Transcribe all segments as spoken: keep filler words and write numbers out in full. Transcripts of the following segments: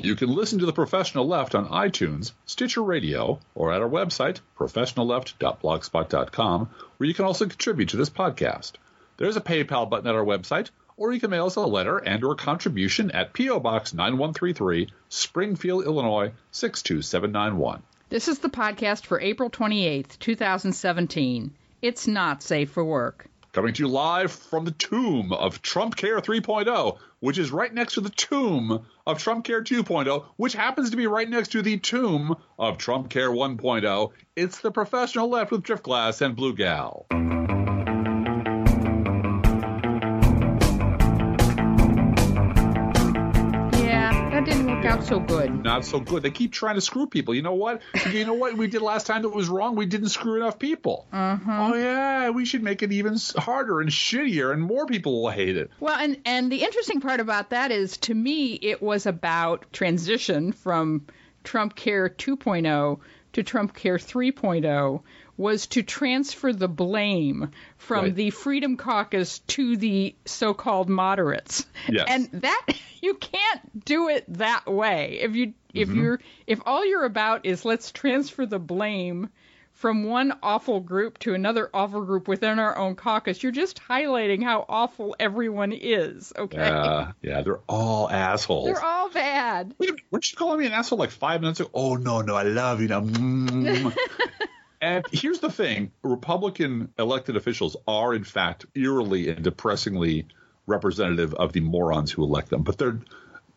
You can listen to The Professional Left on iTunes, Stitcher Radio, or at our website, professional left dot blogspot dot com, where you can also contribute to this podcast. There's a PayPal button at our website, or you can mail us a letter and or contribution at P O. Box nine one three three, Springfield, Illinois, six two seven nine one. This is the podcast for April twenty-eighth, twenty seventeen. It's not safe for work. Coming to you live from the tomb of Trump Care three point oh, which is right next to the tomb of Trump Care two point oh, which happens to be right next to the tomb of Trump Care one point oh. It's The Professional Left with Driftglass and Blue Gal. Didn't work out so good. Not so good. They keep trying to screw people. You know what? You know what we did last time that was wrong? We didn't screw enough people. Uh-huh. Oh, yeah. We should make it even harder and shittier, and more people will hate it. Well, and, and the interesting part about that is, to me, it was about transition from Trump Care two point oh to Trump Care three point oh, was to transfer the blame from right. the Freedom Caucus to the so-called moderates. Yes. And that you can't do it that way. If you if Mm-hmm. you're if all you're about is let's transfer the blame from one awful group to another awful group within our own caucus, you're just highlighting how awful everyone is, okay? Yeah, yeah, they're all assholes. They're all bad. Wait, weren't you calling me an asshole like five minutes ago? Oh, no, no, I love you. Now. Mm. And here's the thing. Republican elected officials are, in fact, eerily and depressingly representative of the morons who elect them. But they're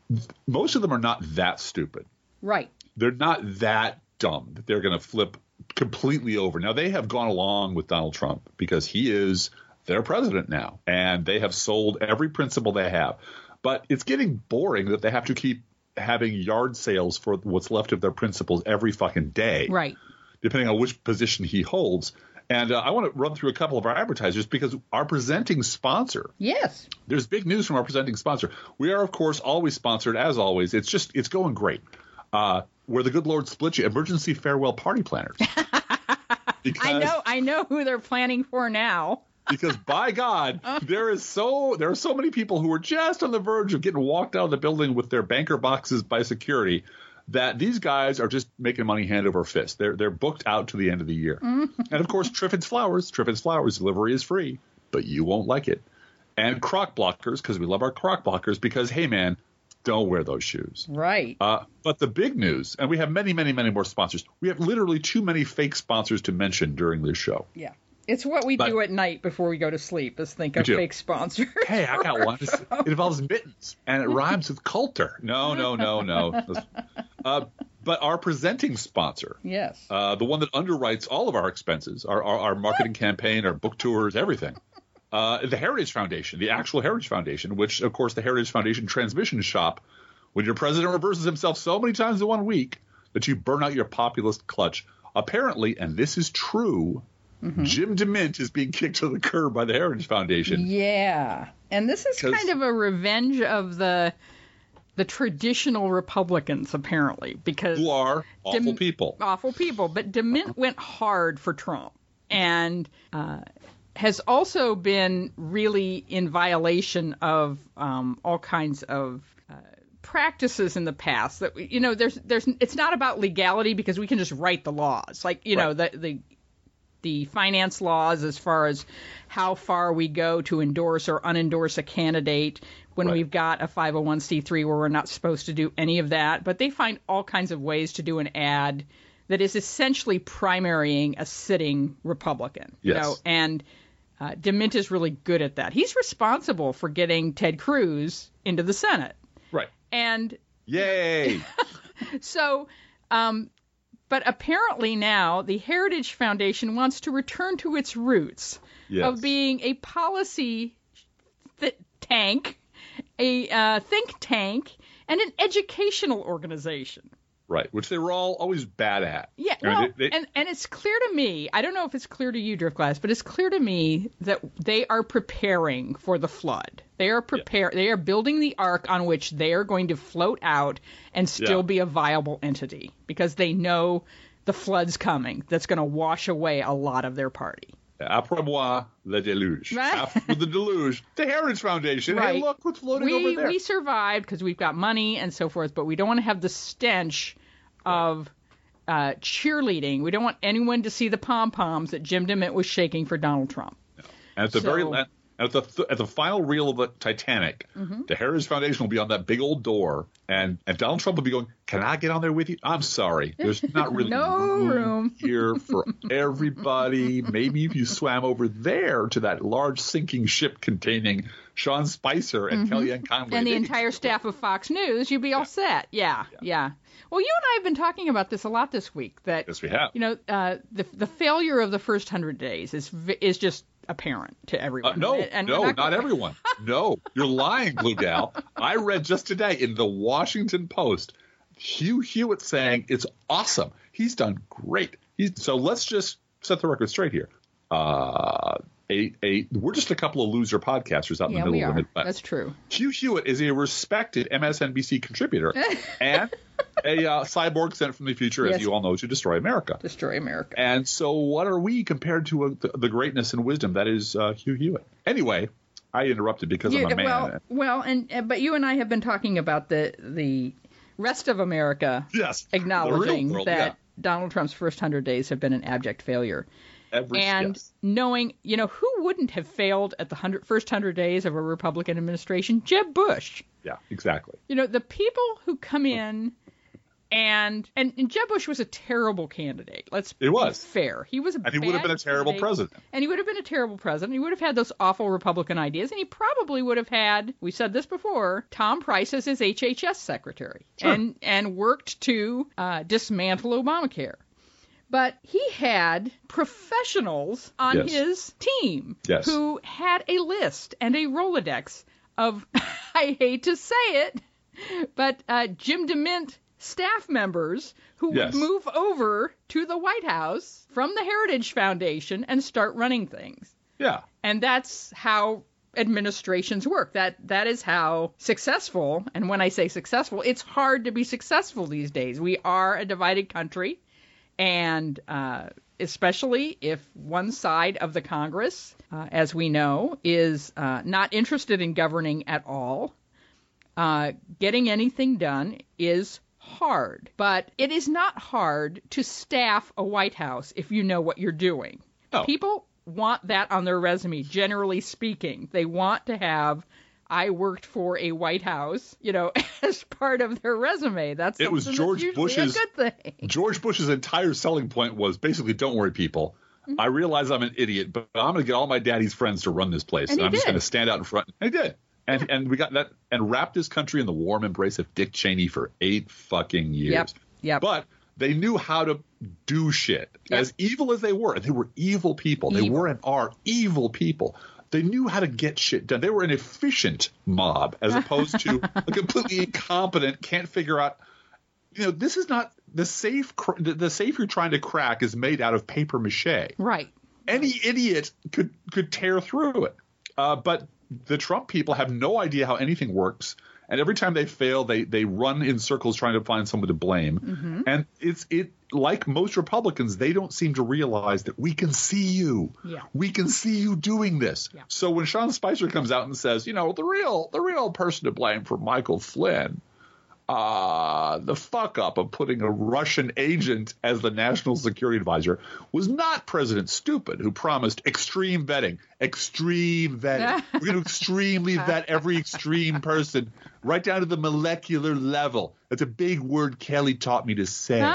most of them are not that stupid. Right. They're not that dumb that they're going to flip completely over. Now, they have gone along with Donald Trump because he is their president now, and they have sold every principle they have. But it's getting boring that they have to keep having yard sales for what's left of their principles every fucking day. Right. Depending on which position he holds. And uh, I want to run through a couple of our advertisers because our presenting sponsor. Yes. There's big news from our presenting sponsor. We are, of course, always sponsored, as always. It's just it's going great. Uh, where the good Lord split you, Emergency Farewell Party Planners. Because, I know I know who they're planning for now. Because by God, there is so there are so many people who are just on the verge of getting walked out of the building with their banker boxes by security that these guys are just making money hand over fist. They're they're booked out to the end of the year. Mm-hmm. And of course, Triffids Flowers, Triffids Flowers delivery is free, but you won't like it. And croc blockers, because we love our croc blockers, because hey man, don't wear those shoes. Right. Uh, but the big news, and we have many, many, many more sponsors. We have literally too many fake sponsors to mention during this show. Yeah. It's what we but, do at night before we go to sleep is think of too. fake sponsors. Hey, I got one. It involves mittens, and it rhymes with Coulter. No, no, no, no. Uh, but our presenting sponsor, yes, uh, the one that underwrites all of our expenses, our, our, our marketing campaign, our book tours, everything, uh, the Heritage Foundation, the actual Heritage Foundation, which, of course, the Heritage Foundation transmission shop, when your president reverses himself so many times in one week that you burn out your populist clutch. Apparently, and this is true, mm-hmm. Jim DeMint is being kicked to the curb by the Heritage Foundation. Yeah. And this is kind of a revenge of the the traditional Republicans, apparently, because who are awful Dem- people. Awful people. But DeMint went hard for Trump and uh, has also been really in violation of um, all kinds of uh, practices in the past that, you know, there's there's it's not about legality because we can just write the laws. Like, you know, right. the the the finance laws as far as how far we go to endorse or unendorse a candidate when right. we've got a five oh one c three where we're not supposed to do any of that. But they find all kinds of ways to do an ad that is essentially primarying a sitting Republican. Yes. You know, and uh, DeMint is really good at that. He's responsible for getting Ted Cruz into the Senate. Right. And yay. so um But apparently now the Heritage Foundation wants to return to its roots yes. of being a policy th- tank, a uh, think tank, and an educational organization. Right, which they were all always bad at. Yeah, I mean, well, they, they, and, and it's clear to me, I don't know if it's clear to you, Driftglass, but it's clear to me that they are preparing for the flood. They are prepare. Yeah. They are building the ark on which they are going to float out and still yeah. be a viable entity because they know the flood's coming that's going to wash away a lot of their party. Après moi, le deluge. After the deluge, the Heritage Foundation. Right. Hey, look what's floating we, over there. We survived because we've got money and so forth, but we don't want to have the stench of uh, cheerleading. We don't want anyone to see the pom-poms that Jim DeMint was shaking for Donald Trump. No. And at the So- very la- at the th- at the final reel of the Titanic, Mm-hmm. the Heritage Foundation will be on that big old door, and, and Donald Trump will be going, "Can I get on there with you?" I'm sorry, there's not really No room. here for everybody. Maybe if you swam over there to that large sinking ship containing Sean Spicer and Kellyanne Conway And the maybe- entire staff of Fox News, you'd be all set. Yeah, yeah, yeah. Well, you and I have been talking about this a lot this week. That Yes, we have. You know, uh, the the failure of the first hundred days is vi- is just apparent to everyone. Uh, no, And no, we're not, gonna- everyone. No, you're lying, Blue Gal. I read just today in the Washington Post, Hugh Hewitt saying it's awesome. He's done great. He's, so let's just set the record straight here. Uh, a, a, we're just a couple of loser podcasters out in Yeah, the we middle of are. the Midwest. That's true. Hugh Hewitt is a respected M S N B C contributor and a uh, cyborg sent from the future, as Yes. you all know, to destroy America. Destroy America. And so what are we compared to uh the, the greatness and wisdom that is uh, Hugh Hewitt? Anyway, I interrupted because You- I'm a man. well, well, and uh, but you and I have been talking about the the rest of America yes. the real acknowledging world, that yeah. Donald Trump's first hundred days have been an abject failure. Every, And yes. knowing, you know, who wouldn't have failed at the hundred, first hundred days of a Republican administration? Jeb Bush. Yeah, exactly. You know, the people who come in and and, and Jeb Bush was a terrible candidate. Let's It was. be fair. He was a And he would have bad been a terrible candidate, president. And he would have been a terrible president. He would have had those awful Republican ideas, and he probably would have had, we said this before, Tom Price as his H H S secretary, Sure. and and worked to uh, dismantle Obamacare. But he had professionals on Yes. his team Yes. who had a list and a Rolodex of, I hate to say it, but uh, Jim DeMint staff members who Yes. would move over to the White House from the Heritage Foundation and start running things. Yeah. And that's how administrations work. That that is how successful, and when I say successful, it's hard to be successful these days. We are a divided country, and uh, especially if one side of the Congress, uh, as we know, is uh, not interested in governing at all, uh, getting anything done is hard. But it is not hard to staff a White House if you know what you're doing. No. People want that on their resume, generally speaking. They want to have, I worked for a White House, you know, as part of their resume. That's It was something George that's usually Bush's- a good thing. George Bush's entire selling point was basically, don't worry, people. Mm-hmm. I realize I'm an idiot, but I'm going to get all my daddy's friends to run this place. And he I'm just did. going to stand out in front. And he did. And, and we got that and wrapped this country in the warm embrace of Dick Cheney for eight fucking years. Yep, yep. But they knew how to do shit. Yep. As evil as they were, and they were evil people. They Evil. were and are evil people. They knew how to get shit done. They were an efficient mob as opposed to a completely incompetent, can't figure out. You know, this is not the safe. cr- The the safe you're trying to crack is made out of paper mache. Right. Any idiot could could tear through it. Uh, but the Trump people have no idea how anything works. And every time they fail, they they run in circles trying to find someone to blame. Mm-hmm. And it's it like most Republicans, they don't seem to realize that we can see you. Yeah. We can see you doing this. Yeah. So when Sean Spicer comes out and says, you know, the real the real person to blame for Michael Flynn, uh, the fuck up of putting a Russian agent as the national security advisor was not President Stupid, who promised extreme vetting. Extreme vetting. We're going to extremely vet every extreme person right down to the molecular level. That's a big word Kelly taught me to say.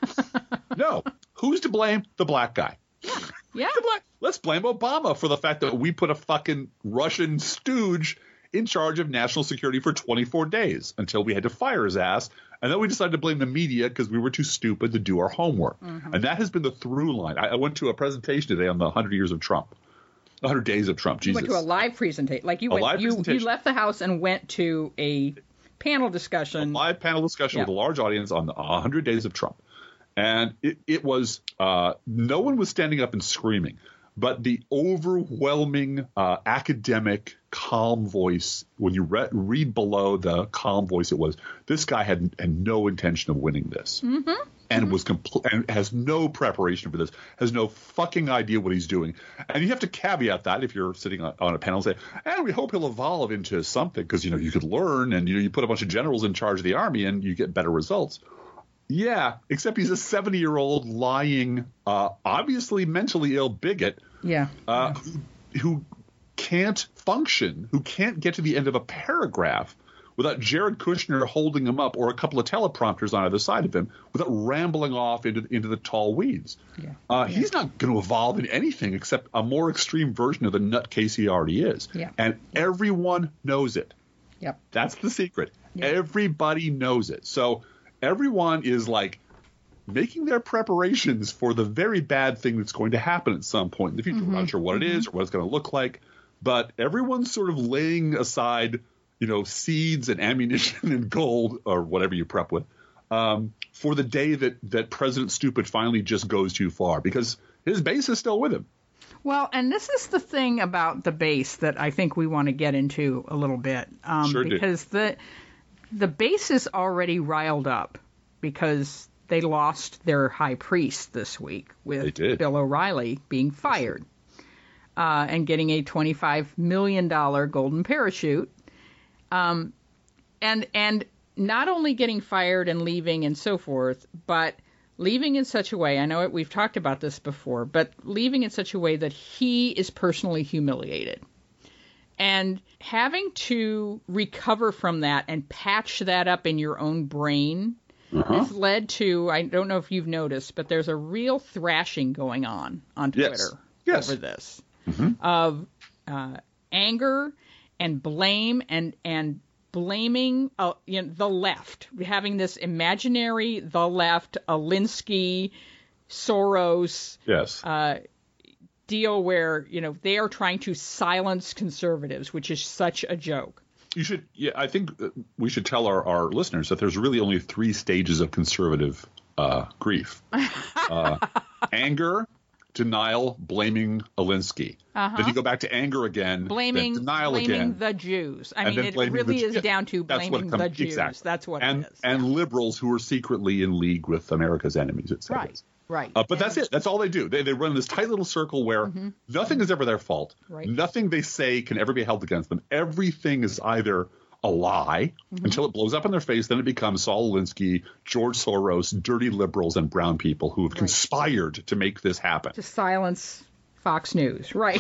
No. Who's to blame? The black guy. Yeah. The black- Let's blame Obama for the fact that we put a fucking Russian stooge in charge of national security for twenty-four days until we had to fire his ass. And then we decided to blame the media because we were too stupid to do our homework. Mm-hmm. And that has been the through line. I, I went to a presentation today on the one hundred years of Trump. one hundred days of Trump. You Jesus. went to a live presentation. Like you A went, live you, you presentation. left the house and went to a panel discussion. live panel discussion Yeah. with a large audience on the one hundred days of Trump. And it, it was uh, no one was standing up and screaming, but the overwhelming uh, academic calm voice, when you re- read below the calm voice, it was this guy had, had no intention of winning this. Mm-hmm. and Mm-hmm. was compl- and has no preparation for this, has no fucking idea what he's doing. And you have to caveat that if you're sitting on, on a panel and say, and we hope he'll evolve into something because, you know, you could learn and, you know, you put a bunch of generals in charge of the army and you get better results. Yeah, except he's a seventy-year-old lying, uh, obviously mentally ill bigot Yeah. uh, who, who can't function, who can't get to the end of a paragraph without Jared Kushner holding him up or a couple of teleprompters on either side of him without rambling off into, into the tall weeds. Yeah. Uh, Yeah. He's not going to evolve in anything except a more extreme version of the nutcase he already is. Yeah. And everyone knows it. Yep. That's the secret. Yeah. Everybody knows it. So everyone is like making their preparations for the very bad thing that's going to happen at some point in the future. Mm-hmm. We're not sure what it is or what it's going to look like, but everyone's sort of laying aside, you know, seeds and ammunition and gold or whatever you prep with um, for the day that, that President Stupid finally just goes too far because his base is still with him. Well, and this is the thing about the base that I think we want to get into a little bit, um, Sure do. because the the base is already riled up because they lost their high priest this week They with did. Bill O'Reilly being fired uh, and getting a twenty-five million dollars golden parachute, um, and and not only getting fired and leaving and so forth, but leaving in such a way, I know it, we've talked about this before, but leaving in such a way that he is personally humiliated. And having to recover from that and patch that up in your own brain Uh-huh. has led to, I don't know if you've noticed, but there's a real thrashing going on on Yes. Twitter Yes. over this Mm-hmm. of uh, anger and blame and, and blaming uh, you know, the left, having this imaginary the left, Alinsky, Soros Yes. uh, deal where, you know, they are trying to silence conservatives, which is such a joke. You should, yeah, I think uh, we should tell our, our listeners that there's really only three stages of conservative uh, grief. Uh, anger, denial, blaming Alinsky. Uh-huh. Then you go back to anger again, Blaming, then denial blaming again. the Jews. I and mean, then it blaming really the, is yeah, down to that's what blaming it comes, the Jews. Exactly. That's what and, it is. And yeah. liberals who are secretly in league with America's enemies, et cetera. Right, right. Uh, but And- that's it. That's all they do. They, they run this tight little circle where Mm-hmm. nothing is ever their fault. Right. Nothing they say can ever be held against them. Everything is either a lie Mm-hmm. until it blows up in their face. Then it becomes Saul Alinsky, George Soros, dirty liberals, and brown people who have Right. conspired to make this happen. To silence Fox News, right?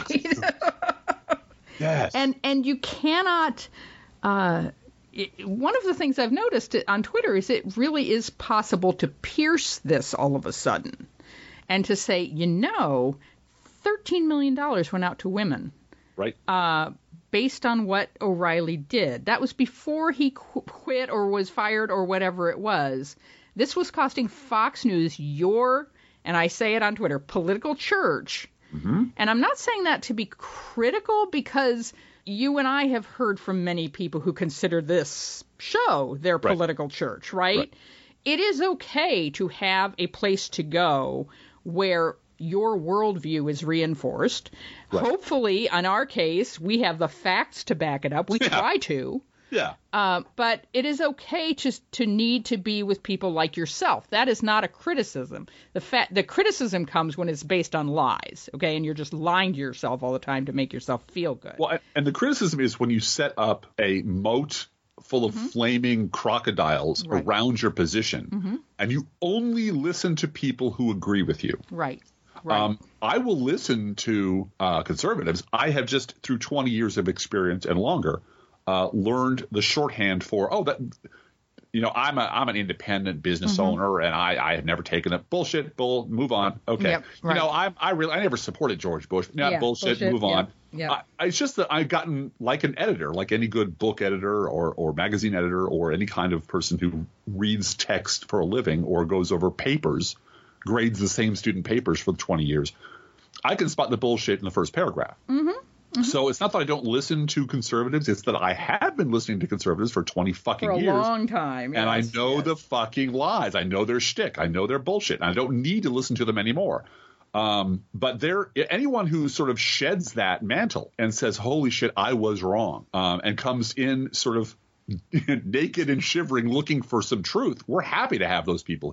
Yes. and and you cannot. Uh, it, one of the things I've noticed on Twitter is it really is possible to pierce this all of a sudden, and to say, you know, thirteen million dollars went out to women. right. Uh, based on what O'Reilly did. That was before he qu- quit or was fired or whatever it was. This was costing Fox News, your, and I say it on Twitter, political church. Mm-hmm. And I'm not saying that to be critical because you and I have heard from many people who consider this show their Right. political church, right? Right. It is okay to have a place to go where your worldview is reinforced. Right. Hopefully, in our case, we have the facts to back it up. We Yeah. try to. Yeah. Uh, but it is okay to to need to be with people like yourself. That is not a criticism. The fa- the criticism comes when it's based on lies, okay, and you're just lying to yourself all the time to make yourself feel good. Well, and the criticism is when you set up a moat full of flaming crocodiles Mm-hmm. Right. around your position, Mm-hmm. and you only listen to people who agree with you. Right. Right. Um, I will listen to uh, conservatives. I have just, through twenty years of experience and longer, uh, learned the shorthand for, oh, that, you know, I'm a I'm an independent business Mm-hmm. owner, and I, I have never taken it. Bullshit, bull, move on. Okay. Yep, right. You know, I I really I never supported George Bush. Yeah, Yeah, bullshit, bullshit, move on. yeah, yeah. I, it's just that I've gotten like an editor, like any good book editor or, or magazine editor or any kind of person who reads text for a living or goes over papers, grades the same student papers for twenty years. I can spot the bullshit in the first paragraph. Mm-hmm. Mm-hmm. So it's not that I don't listen to conservatives. It's that I have been listening to conservatives for twenty fucking For a years. long time. And I yes, know yes. the fucking lies. I know their shtick. I know their bullshit. And I don't need to listen to them anymore. Um, but there, anyone who sort of sheds that mantle and says, holy shit, I was wrong, um, and comes in sort of naked and shivering looking for some truth, we're happy to have those people here.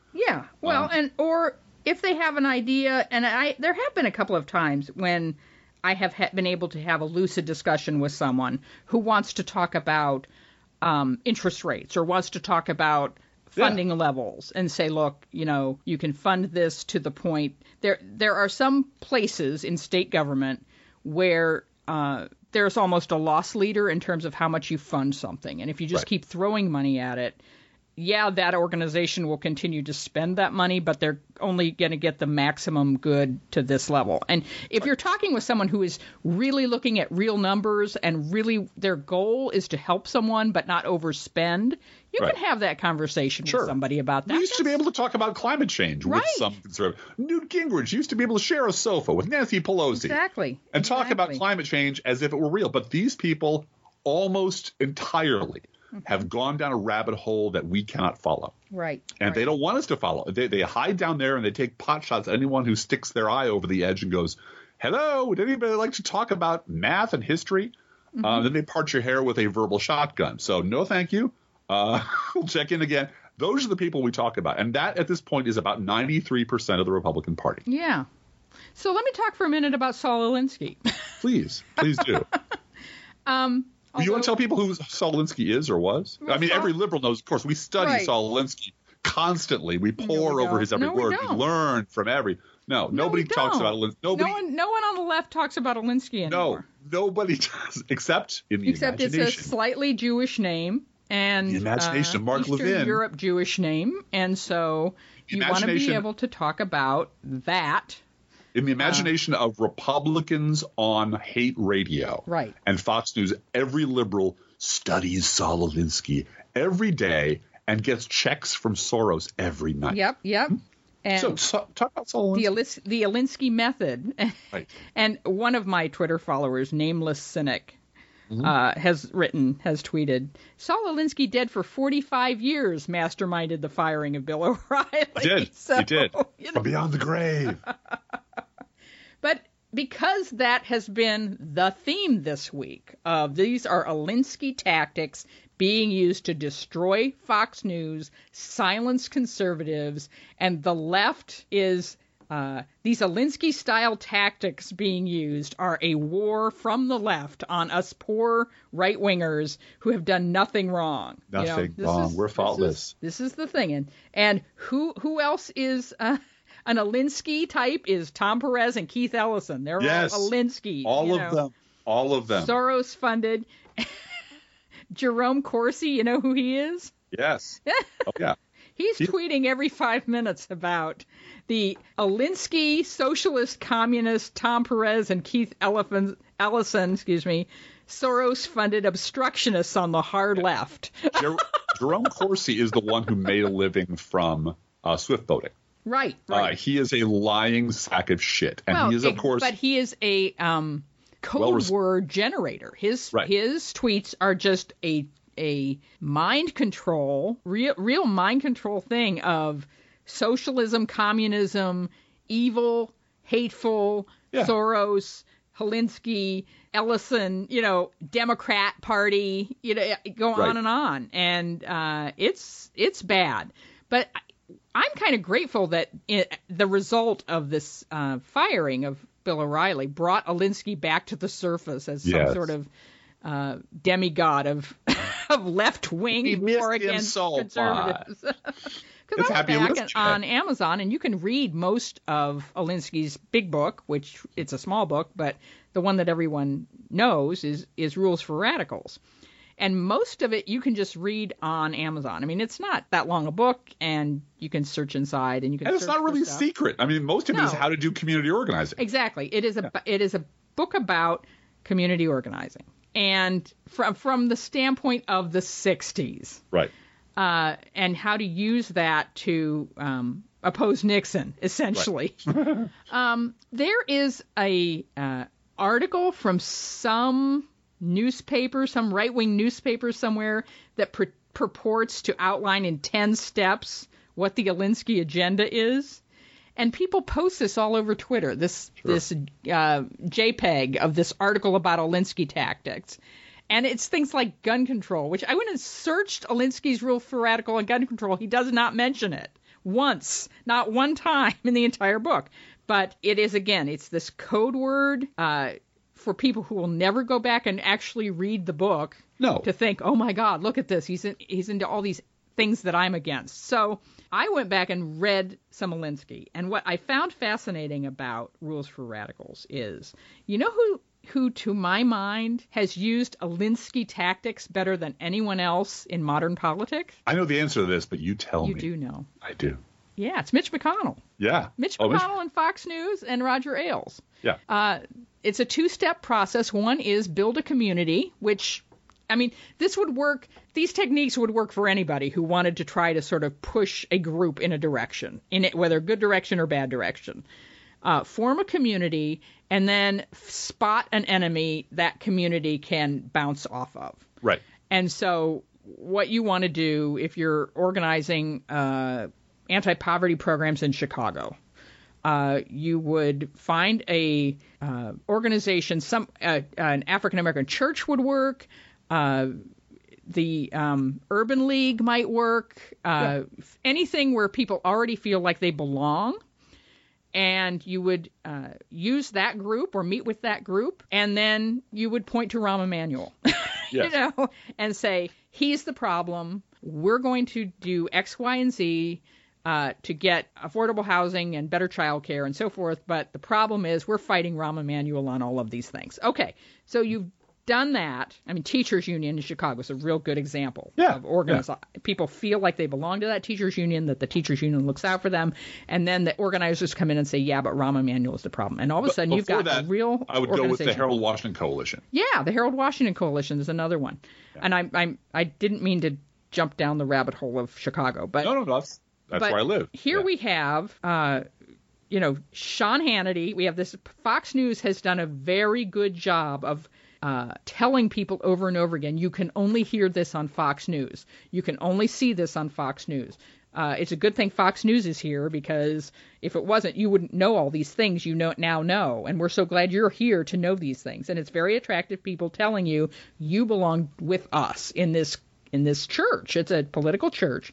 Yeah. Well, Um, and or if they have an idea, and I there have been a couple of times when I have ha- been able to have a lucid discussion with someone who wants to talk about um, interest rates or wants to talk about funding Yeah. levels and say, look, you know, you can fund this to the point. There, there are some places in state government where uh, there's almost a loss leader in terms of how much you fund something. And if you just Right. keep throwing money at it, yeah, that organization will continue to spend that money, but they're only going to get the maximum good to this level. And if you're talking with someone who is really looking at real numbers and really their goal is to help someone but not overspend, you Right. can have that conversation Sure. with somebody about that. We used to be That's- able to talk about climate change with Right. some conservative. Newt Gingrich used to be able to share a sofa with Nancy Pelosi Exactly. and talk about Exactly. climate change as if it were real. But these people almost entirely have gone down a rabbit hole that we cannot follow. Right. And right. they don't want us to follow. They, they hide down there and they take pot shots at anyone who sticks their eye over the edge and goes, hello, would anybody like to talk about math and history? Mm-hmm. Uh, then they part your hair with a verbal shotgun. So no, thank you. Uh, we'll check in again. Those are the people we talk about. And that at this point is about ninety-three percent of the Republican Party. Yeah. So let me talk for a minute about Saul Alinsky. Please, please do. um, You want although- to tell people who Saul Alinsky is or was? Well, I mean, Saul- every liberal knows, of course. We study Right. Saul Alinsky constantly. We pour we over don't. his every No, we word. don't. learn from every. No, nobody we talks don't. about Alinsky. Nobody. No one, no one on the left talks about Alinsky anymore. No, nobody does, except in the Except it's a imagination. slightly Jewish name and The imagination uh, of Mark Eastern Levin. Europe Jewish name, and so The you want to be imagination- able to talk about that. in the imagination Uh, of Republicans on hate radio, Right. and Fox News, every liberal studies Saul Alinsky every day and gets checks from Soros every night. Yep, yep. And So, so talk about Saul the Alinsky. Alis- the Alinsky method. Right. And one of my Twitter followers, Nameless Cynic, Mm-hmm. uh, has written, has tweeted, Saul Alinsky dead for forty-five years masterminded the firing of Bill O'Reilly. He did. So, he did. you know, From beyond the grave. But because that has been the theme this week, of these are Alinsky tactics being used to destroy Fox News, silence conservatives, and the left is uh, these Alinsky-style tactics being used are a war from the left on us poor right-wingers who have done nothing wrong. You know, Nothing this wrong. is- We're this is- faultless. This is the thing, and and who who else is uh, an Alinsky type is Tom Perez and Keith Ellison. They're Yes. all Alinsky. All you of know, them. All of them. Soros funded. Jerome Corsi, you know who he is? Yes. Oh, yeah. He's He- tweeting every five minutes about the Alinsky socialist communist Tom Perez and Keith Ellison, Ellison excuse me, Soros-funded obstructionists on the hard left. Jer- Jerome Corsi is the one who made a living from uh, swift boating. Right, Uh, right. he is a lying sack of shit. And well, he is, of it- course, but he is a um, code Well res- word generator. His Right. his tweets are just a a mind control, real real mind control thing of socialism, communism, evil, hateful, Yeah. Soros, Alinsky, Ellison, you know, Democrat Party, you know, go Right. on and on, and uh, it's it's bad. But I- I'm kind of grateful that it, the result of this uh, firing of Bill O'Reilly brought Alinsky back to the surface as some Yes. sort of uh, demigod of of left wing He missed war him against so conservatives. Because It's I happy went back with on, Chad. on Amazon, and you can read most of Alinsky's big book, which it's a small book, but the one that everyone knows is is Rules for Radicals. And most of it you can just read on Amazon. I mean, it's not that long a book, and you can search inside, and you can. and it's search not really for stuff. secret. I mean, most of it is No. how to do community organizing. Exactly. It is a it is a book about community organizing, and from from the standpoint of the sixties, Right. uh, and how to use that to um, oppose Nixon, essentially. um, there is a uh, article from some newspaper, some right-wing newspaper somewhere that pur- purports to outline in ten steps what the Alinsky agenda is. And people post this all over Twitter, this Sure. this uh, JPEG of this article about Alinsky tactics. And it's things like gun control, which I went and searched Alinsky's rule for radical and gun control. He does not mention it once, not one time in the entire book. But it is, again, it's this code word uh, for people who will never go back and actually read the book. No. To think, oh, my God, look at this. He's in, he's into all these things that I'm against. So I went back and read some Alinsky. And what I found fascinating about Rules for Radicals is, you know who, who to my mind, has used Alinsky tactics better than anyone else in modern politics? I know the answer to this, but you tell you me. You do know. I do. Yeah, it's Mitch McConnell. Yeah. Mitch oh, McConnell Mitch... and Fox News and Roger Ailes. Yeah. Uh, it's a two-step process. One is build a community, which, I mean, this would work. These techniques would work for anybody who wanted to try to sort of push a group in a direction, in it, whether good direction or bad direction. Uh, form a community and then spot an enemy that community can bounce off of. Right. And so what you want to do if you're organizing uh, anti-poverty programs in Chicago, uh, you would find a uh, organization, some uh, an African-American church would work, uh, the um, Urban League might work, uh, yeah. anything where people already feel like they belong. And you would uh, use that group or meet with that group, and then you would point to Rahm Emanuel, yes. you know, and say, he's the problem. We're going to do X, Y, and Z uh, to get affordable housing and better child care and so forth. But the problem is we're fighting Rahm Emanuel on all of these things. Okay, so you've done that. I mean, Teachers Union in Chicago is a real good example yeah, of organizing. Yeah. People feel like they belong to that teachers union, that the teachers union looks out for them, and then the organizers come in and say, yeah, but Rahm Emanuel is the problem. And all of a sudden, but you've got that, a real I would go with the Harold Washington Coalition. Yeah, the Harold Washington Coalition is another one. Yeah. And I, I, I didn't mean to jump down the rabbit hole of Chicago, but no, no, no that's that's but where I live. Here yeah. we have. Uh, you know, Sean Hannity. We have this. Fox News has done a very good job of Uh, telling people over and over again, you can only hear this on Fox News. You can only see this on Fox News. Uh, it's a good thing Fox News is here, because if it wasn't, you wouldn't know all these things you know now know. And we're so glad you're here to know these things. And it's very attractive people telling you you belong with us in this in this church. It's a political church.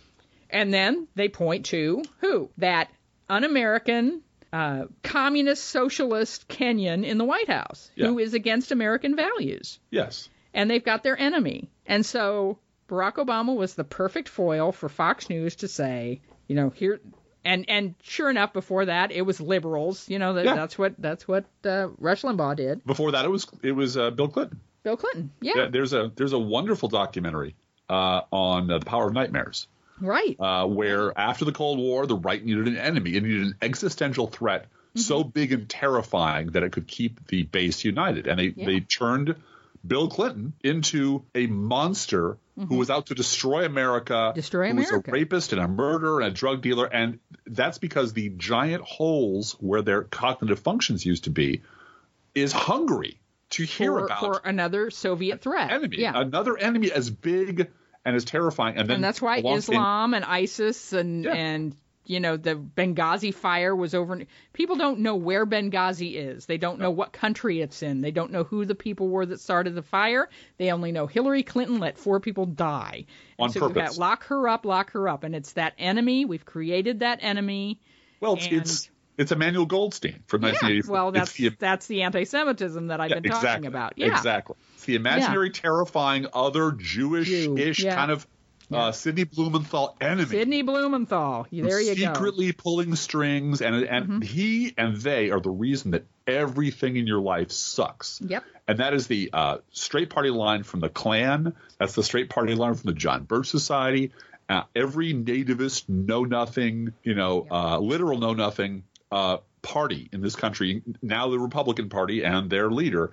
And then they point to who? That un-American Uh, communist socialist Kenyan in the White House, yeah. who is against American values. Yes. And they've got their enemy. And so Barack Obama was the perfect foil for Fox News to say, you know, here, and and sure enough, before that, it was liberals. You know, that, yeah. that's what that's what uh, Rush Limbaugh did. Before that, it was it was uh, Bill Clinton. Bill Clinton, yeah. yeah. There's a there's a wonderful documentary uh, on uh, the Power of Nightmares. Right. Uh, where after the Cold War, the right needed an enemy. It needed an existential threat mm-hmm. so big and terrifying that it could keep the base united. And they, yeah. they turned Bill Clinton into a monster mm-hmm. who was out to destroy America. Destroy who America. was a rapist and a murderer and a drug dealer. And that's because the giant holes where their cognitive functions used to be is hungry to hear for, about. For another Soviet threat. Enemy. Yeah. Another enemy as big and it's terrifying. And then and that's why Islam came, and ISIS and, yeah. and, you know, the Benghazi fire was over. People don't know where Benghazi is. They don't know what country it's in. They don't know who the people were that started the fire. They only know Hillary Clinton let four people die. On so purpose. Got, lock her up, lock her up. And it's that enemy. We've created that enemy. Well, it's... And, it's It's Emmanuel Goldstein from yeah, nineteen eighty-four. Well, that's the, that's the anti-Semitism that I've yeah, been exactly, talking about. Yeah, exactly. It's the imaginary, yeah. terrifying, other Jewish-ish Jew, yeah. kind of yeah. uh, Sidney Blumenthal enemy. Sidney Blumenthal. There you secretly go. Secretly pulling strings, and and mm-hmm. he and they are the reason that everything in your life sucks. Yep. And that is the uh, straight party line from the Klan. That's the straight party line from the John Birch Society. Uh, every nativist know-nothing, you know, yep. uh, literal know-nothing uh, party in this country, now the Republican Party and their leader,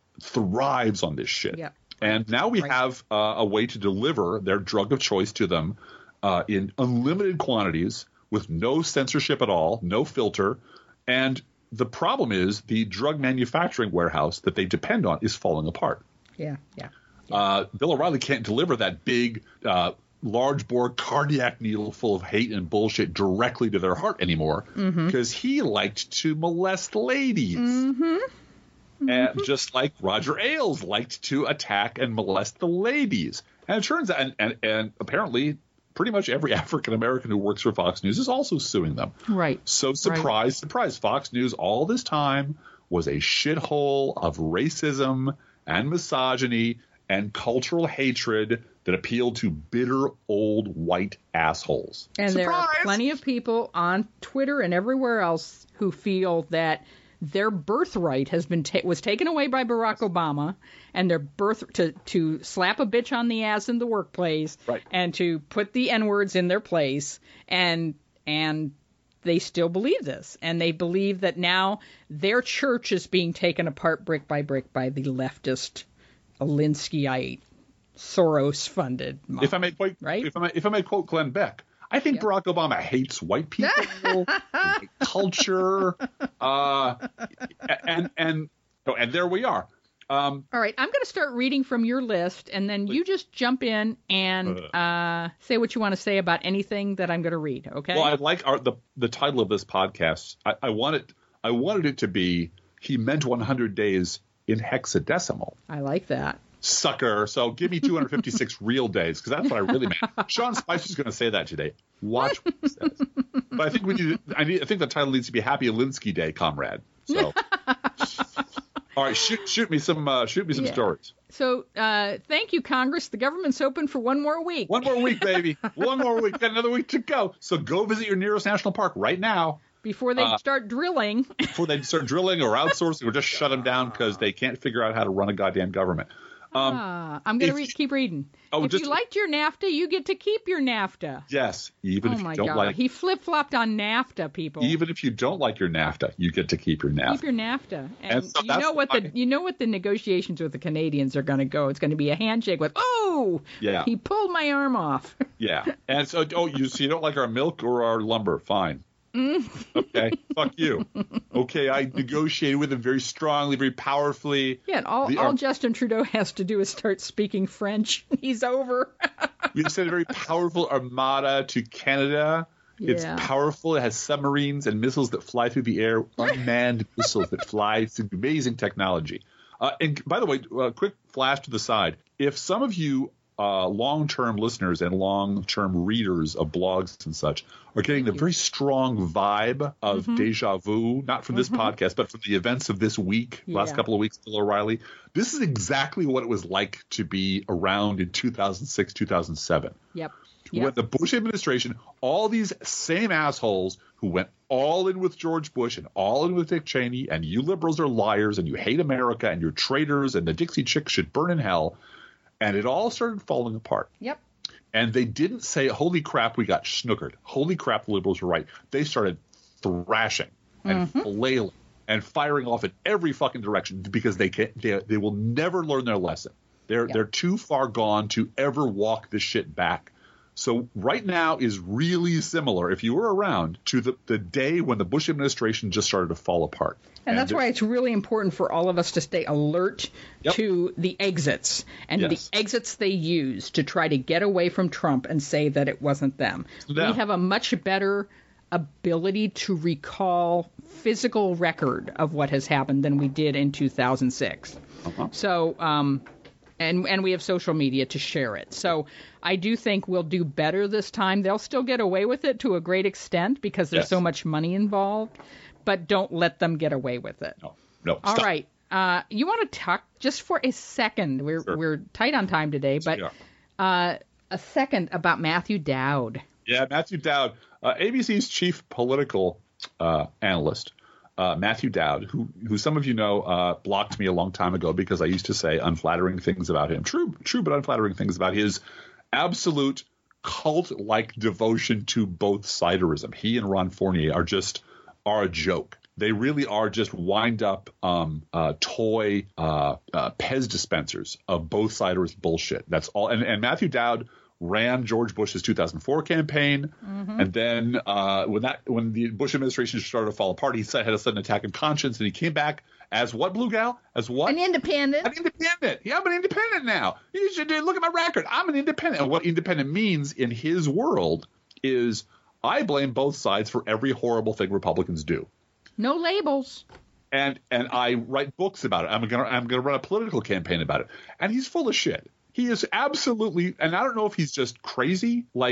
thrives on this shit. Yep. And now we right. have uh, a way to deliver their drug of choice to them uh, in unlimited quantities with no censorship at all, no filter. And the problem is the drug manufacturing warehouse that they depend on is falling apart. Yeah, yeah. yeah. Uh, Bill O'Reilly can't deliver that big uh, large bore cardiac needle full of hate and bullshit directly to their heart anymore because mm-hmm. he liked to molest ladies. Mm-hmm. Mm-hmm. And just like Roger Ailes liked to attack and molest the ladies. And it turns out, and, and, and apparently pretty much every African American who works for Fox News is also suing them. Right. So surprise, right. surprise, Fox News all this time was a shithole of racism and misogyny and cultural hatred that appealed to bitter old white assholes. And surprise! There are plenty of people on Twitter and everywhere else who feel that their birthright has been ta- was taken away by Barack Obama, and their birth to to slap a bitch on the ass in the workplace, right. and to put the N-words in their place, and and they still believe this, and they believe that now their church is being taken apart brick by brick by the leftist Alinskyite Soros-funded mob. If I may quote, right? If I may, if I may quote Glenn Beck. I think yep. Barack Obama hates white people, white culture, uh, and and oh, and there we are. Um, All right, I'm going to start reading from your list, and then you just jump in and uh, say what you want to say about anything that I'm going to read. Okay? Well, I'd like our, the the title of this podcast. I, I want it. I wanted it to be "He Meant one hundred Days in Hexadecimal." I like that. Sucker. So give me two hundred fifty-six real days, because that's what I really meant. Sean Spicer's going to say that today. Watch what he says. But I think we need. I need. I think the title needs to be Happy Alinsky Day, comrade. So, all right, shoot, shoot me some. Uh, shoot me some yeah. stories. So, uh, thank you, Congress. The government's open for one more week. One more week, baby. One more week. Got another week to go. So go visit your nearest national park right now. Before they uh, start drilling. Before they start drilling or outsourcing or just shut them down because they can't figure out how to run a goddamn government. Um, ah, I'm going to re- keep reading. Oh, if just, you liked your NAFTA, you get to keep your NAFTA. Yes, even oh if you my don't God. like. He flip-flopped on NAFTA, people. Even if you don't like your NAFTA, you get to keep your NAFTA. Keep your NAFTA, and, and so you know what the you know what the negotiations with the Canadians are going to go. It's going to be a handshake with, oh, yeah, he pulled my arm off. Yeah, and so oh, you so you don't like our milk or our lumber? Fine. Okay, fuck you. Okay, I negotiated with him very strongly, very powerfully. Yeah, and all, the, all our, Justin Trudeau has to do is start speaking French. He's over. We sent a very powerful armada to Canada. Yeah. It's powerful. It has submarines and missiles that fly through the air, unmanned missiles that fly through amazing technology. Uh, and by the way, uh, quick flash to the side. If some of you Uh, long-term listeners and long-term readers of blogs and such are getting the very strong vibe of mm-hmm. deja vu, not from this mm-hmm. podcast, but from the events of this week, yeah. last couple of weeks, Bill O'Reilly. This is exactly what it was like to be around in two thousand six, two thousand seven. Yep. When yep. the Bush administration, all these same assholes who went all in with George Bush and all in with Dick Cheney, and you liberals are liars and you hate America and you're traitors and the Dixie Chicks should burn in hell. And it all started falling apart. Yep. And they didn't say, holy crap, we got snookered. Holy crap, the liberals were right. They started thrashing and mm-hmm. flailing and firing off in every fucking direction because they can't, they, they will never learn their lesson. They're yep. they're too far gone to ever walk this shit back. So right now is really similar, if you were around, to the, the day when the Bush administration just started to fall apart. And, and that's why it's really important for all of us to stay alert yep. to the exits and yes. the exits they use to try to get away from Trump and say that it wasn't them. them. We have a much better ability to recall physical record of what has happened than we did in two thousand six. Uh-huh. So, um, and and we have social media to share it. So I do think we'll do better this time. They'll still get away with it to a great extent because there's yes. so much money involved, but don't let them get away with it. No, no. All stop. right. Uh, you want to talk just for a second? We're sure. we're tight on time today, but yeah. uh, a second about Matthew Dowd. Yeah, Matthew Dowd, uh, A B C's chief political uh, analyst. Uh, Matthew Dowd, who, who some of you know, uh, blocked me a long time ago because I used to say unflattering things about him. True, true, but unflattering things about his absolute cult-like devotion to both siderism. He and Ron Fournier are just are a joke. They really are just wind-up um, uh, toy uh, uh, Pez dispensers of both siders bullshit. That's all. And, and Matthew Dowd ran George Bush's two thousand four campaign, mm-hmm. and then uh, when that when the Bush administration started to fall apart, he had a sudden attack of conscience, and he came back as what, Blue Gal? As what? An independent. An independent. Yeah, I'm an independent now. You should look at my record. I'm an independent. And what independent means in his world is I blame both sides for every horrible thing Republicans do. No labels. And and I write books about it. I'm gonna I'm gonna run a political campaign about it. And he's full of shit. He is absolutely, and I don't know if he's just crazy, like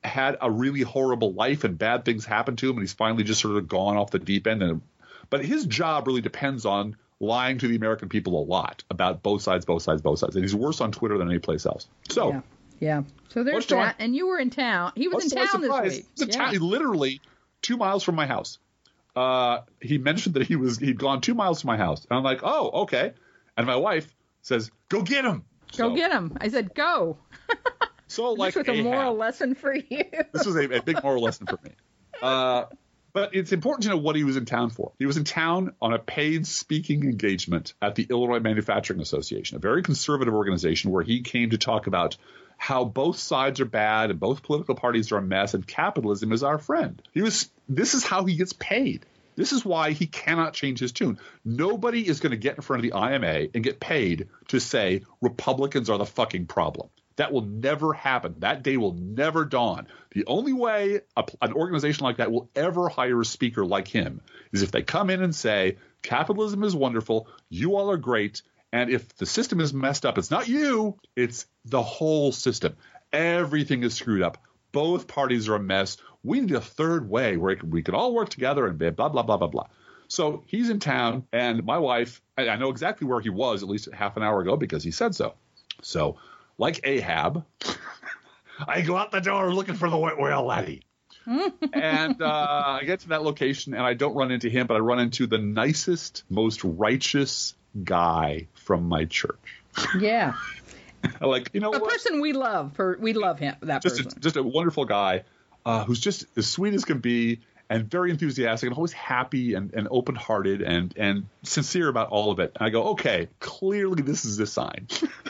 had a really horrible life and bad things happened to him, and he's finally just sort of gone off the deep end. And but his job really depends on lying to the American people a lot about both sides, both sides, both sides. And he's worse on Twitter than any place else. So yeah, yeah. So there's that. I, and you were in town. He was in town this week. He was in yeah. town, literally two miles from my house. Uh, he mentioned that he was he'd gone two miles from my house, and I'm like, oh, okay. And my wife says, go get him. Go so, get him. I said, go. So like this was a Ahab. moral lesson for you. This was a, a big moral lesson for me. Uh, but it's important to know what he was in town for. He was in town on a paid speaking engagement at the Illinois Manufacturing Association, a very conservative organization where he came to talk about how both sides are bad and both political parties are a mess and capitalism is our friend. He was. This is how he gets paid. This is why he cannot change his tune. Nobody is going to get in front of the I M A and get paid to say Republicans are the fucking problem. That will never happen. That day will never dawn. The only way a, an organization like that will ever hire a speaker like him is if they come in and say, capitalism is wonderful, you all are great, and if the system is messed up, it's not you, it's the whole system. Everything is screwed up. Both parties are a mess. We need a third way where we can all work together and blah, blah, blah, blah, blah. So he's in town, and my wife, I, I know exactly where he was at least half an hour ago because he said so. So like Ahab, I go out the door looking for the white whale laddie. and uh, I get to that location, and I don't run into him, but I run into the nicest, most righteous guy from my church. Yeah. Like, you know, a what? person we love. For we love him. That just person. A, just a wonderful guy uh, who's just as sweet as can be, and very enthusiastic, and always happy and, and open-hearted and and sincere about all of it. And I go, okay, clearly this is a sign.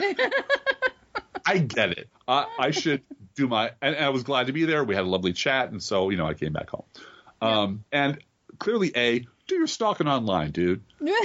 I get it. Uh, I should do my and, and I was glad to be there. We had a lovely chat, and so you know I came back home. Um, yeah. And clearly, A, do your stalking online, dude.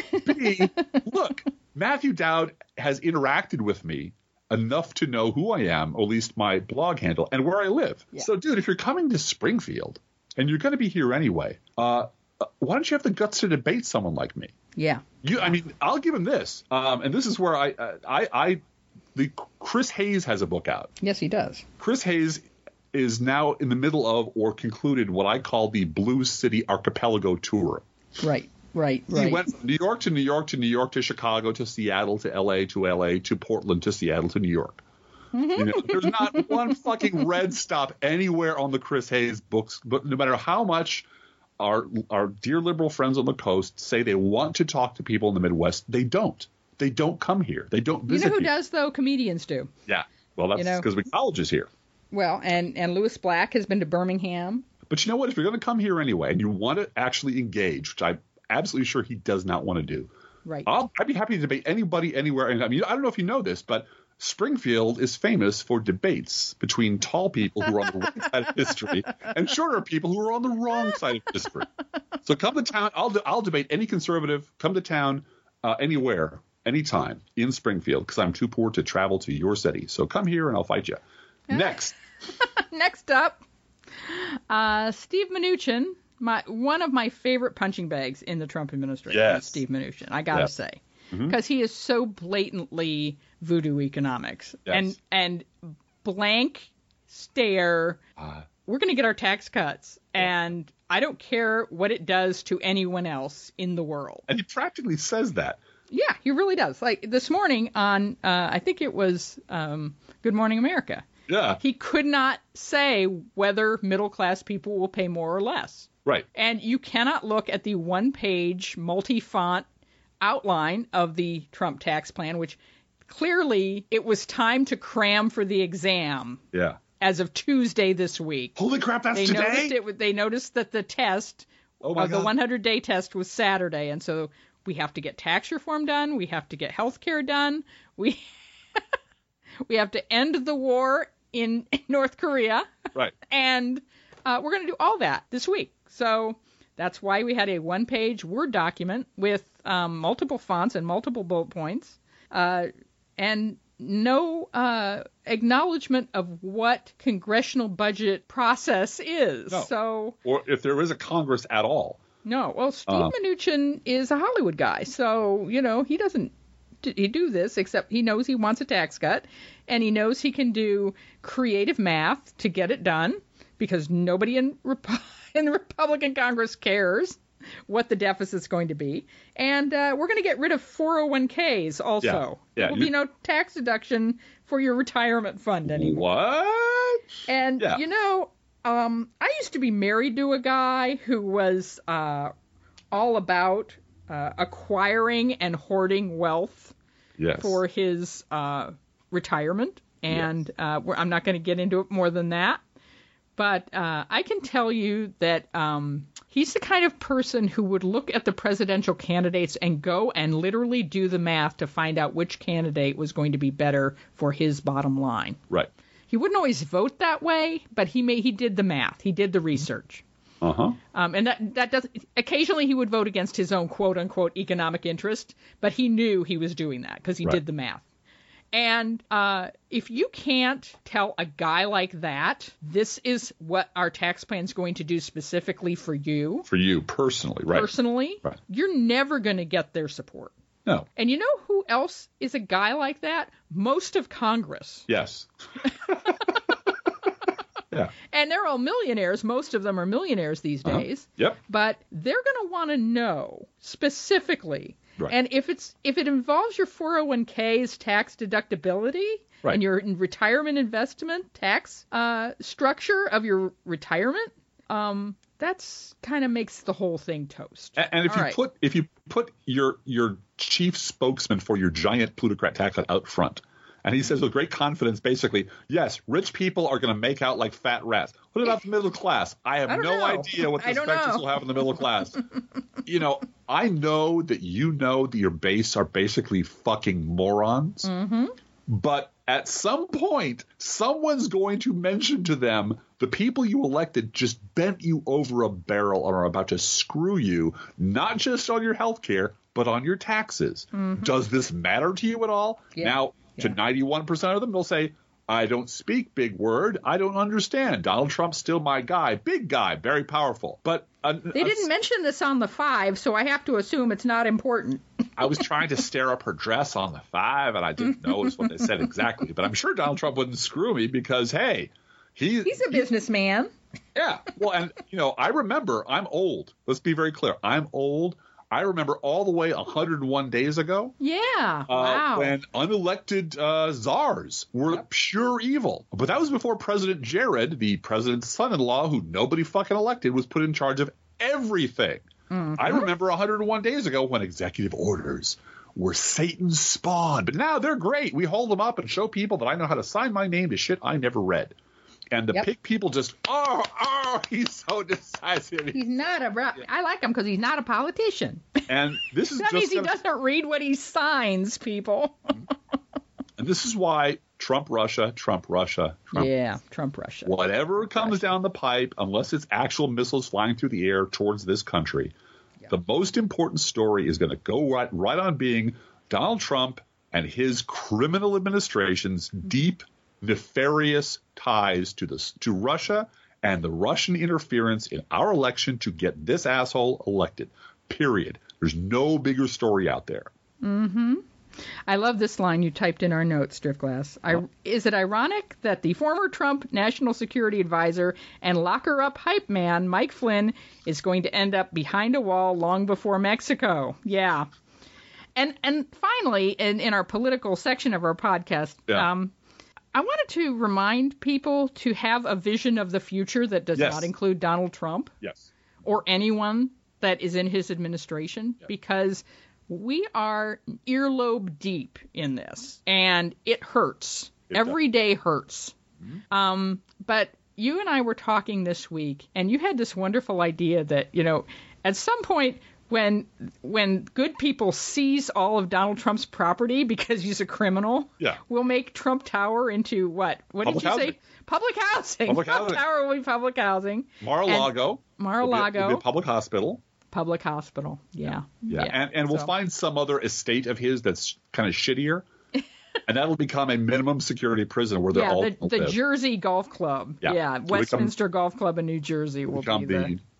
B, look, Matthew Dowd has interacted with me enough to know who I am, or at least my blog handle, and where I live. Yeah. So, dude, if you're coming to Springfield and you're going to be here anyway, uh, why don't you have the guts to debate someone like me? Yeah. You, I mean, I'll give him this, um, and this is where I, uh, I, I, the Chris Hayes has a book out. Yes, he does. Chris Hayes is now in the middle of or concluded what I call the Blue City Archipelago tour. Right. Right, right. He went from New York to New York to New York to Chicago to Seattle to L A to L A to Portland to Seattle to New York. You know, there's not one fucking red stop anywhere on the Chris Hayes books, but no matter how much our our dear liberal friends on the coast say they want to talk to people in the Midwest, they don't. They don't come here. They don't visit. You know who here. does, though? Comedians do. Yeah. Well, that's because you know? we college is here. Well, and, and Lewis Black has been to Birmingham. But you know what? If you're going to come here anyway and you want to actually engage, which I'm absolutely sure he does not want to do. Right. I'll, I'd be happy to debate anybody, anywhere. And I mean, I don't know if you know this, but Springfield is famous for debates between tall people who are on the right side of history and shorter people who are on the wrong side of history. So come to town. I'll I'll debate any conservative. Come to town uh, anywhere, anytime in Springfield because I'm too poor to travel to your city. So come here and I'll fight you. Next. Next up, uh, Steve Mnuchin. My one of my favorite punching bags in the Trump administration yes. is Steve Mnuchin, I gotta yes. say, because mm-hmm. he is so blatantly voodoo economics yes. and and blank stare. Uh, we're gonna get our tax cuts, yeah. and I don't care what it does to anyone else in the world. And he practically says that. Yeah, he really does. Like this morning on, uh, I think it was um, Good Morning America. Yeah. He could not say whether middle class people will pay more or less. Right. And you cannot look at the one-page multi-font outline of the Trump tax plan, which clearly it was time to cram for the exam. Yeah. As of Tuesday this week. Holy crap, that's they today? Noticed it, they noticed that the test, oh my uh, God. the one hundred day test was Saturday, and so we have to get tax reform done. We have to get health care done. We we have to end the war in North Korea. Right. And uh, we're going to do all that this week. So that's why we had a one-page Word document with um, multiple fonts and multiple bullet points, uh, and no uh, acknowledgement of what congressional budget process is. No. So, or if there is a Congress at all. No. Well, Steve uh, Mnuchin is a Hollywood guy, so you know he doesn't he do this except he knows he wants a tax cut, and he knows he can do creative math to get it done. because nobody in, Rep- in the Republican Congress cares what the deficit's going to be. And uh, we're going to get rid of four oh one k's also. Yeah, yeah, there will you- be no tax deduction for your retirement fund anymore. What? And, Yeah. you know, um, I used to be married to a guy who was uh, all about uh, acquiring and hoarding wealth Yes. for his uh, retirement. And uh, we're, I'm not going to get into it more than that. But uh, I can tell you that um, he's the kind of person who would look at the presidential candidates and go and literally do the math to find out which candidate was going to be better for his bottom line. Right. He wouldn't always vote that way, but he made, he did the math. He did the research. Uh-huh. Um, and that that does occasionally he would vote against his own quote unquote economic interest, but he knew he was doing that because he Right. did the math. And uh, if you can't tell a guy like that, this is what our tax plan is going to do specifically for you, For you personally, right? personally, Right. you're never going to get their support. No. And you know who else is a guy like that? Most of Congress. Yes. Yeah. And they're all millionaires. Most of them are millionaires these Uh-huh. days. Yep. But they're going to want to know specifically. Right. And if it's if it involves your four oh one k's tax deductibility Right. and your retirement investment tax uh, structure of your retirement, um, that's kind of makes the whole thing toast. And, and if All you right. put if you put your your chief spokesman for your giant plutocrat tax cut out front, and he says with great confidence, basically, yes, rich people are going to make out like fat rats. What about the middle class? I have I don't no know. idea what I the don't effect this know. will have on the middle class. You know, I know that you know that your base are basically fucking morons. Mm-hmm. But at some point, someone's going to mention to them the people you elected just bent you over a barrel and are about to screw you, not just on your health care, but on your taxes. Mm-hmm. Does this matter to you at all? Yeah. Now, to Yeah. ninety-one percent of them, they'll say, I don't speak big word. I don't understand. Donald Trump's still my guy. Big guy, very powerful. But uh, They didn't mention this on the five, so I have to assume it's not important. I was trying to stare up her dress on the five, and I didn't notice what they said exactly. But I'm sure Donald Trump wouldn't screw me because, hey, he, He's a businessman. yeah. Well, and, you know, I remember I'm old. Let's be very clear. I'm old. I remember all the way one hundred one days ago Yeah. uh, Wow. when unelected uh, czars were pure evil. But that was before President Jared, the president's son-in-law, who nobody fucking elected, was put in charge of everything. Mm-hmm. I remember one hundred one days ago when executive orders were Satan's spawn. But now they're great. We hold them up and show people that I know how to sign my name to shit I never read. And the Yep. pick people just, oh, oh, he's so decisive. He's not a. Ra- I like him because he's not a politician. And this is That just means he gonna- doesn't read what he signs, people. and this is why Trump Russia, Trump Russia, Trump Yeah, Trump Russia. whatever comes down the pipe, unless it's actual missiles flying through the air towards this country, the most important story is going to go right, right on being Donald Trump and his criminal administration's deep, nefarious ties to the to Russia and the Russian interference in our election to get this asshole elected. Period. There's no bigger story out there. Mm-hmm. I love this line you typed in our notes, Driftglass. I, Oh. Is it ironic that the former Trump national security advisor and locker-up hype man, Mike Flynn, is going to end up behind a wall long before Mexico? Yeah. And and finally, in, in our political section of our podcast, Yeah. um, I wanted to remind people to have a vision of the future that does Yes. not include Donald Trump Yes. or anyone that is in his administration, because we are earlobe deep in this, and it hurts. It Every day hurts. Mm-hmm. Um, but you and I were talking this week, and you had this wonderful idea that, you know, at some point when when good people seize all of Donald Trump's property because he's a criminal, Yeah. we'll make Trump Tower into what? What Public did you housing. say? Public housing. Public Trump housing. Tower will be public housing. Mar-a-Lago. Mar-a-Lago. Will be a public hospital. Public hospital. Yeah. Yeah, and, and we'll So- find some other estate of his that's kind of shittier, and that'll become a minimum security prison where they're yeah, all the, the live. Jersey Golf Club. Yeah. Yeah, It'll Westminster Golf Club in New Jersey will become be the, the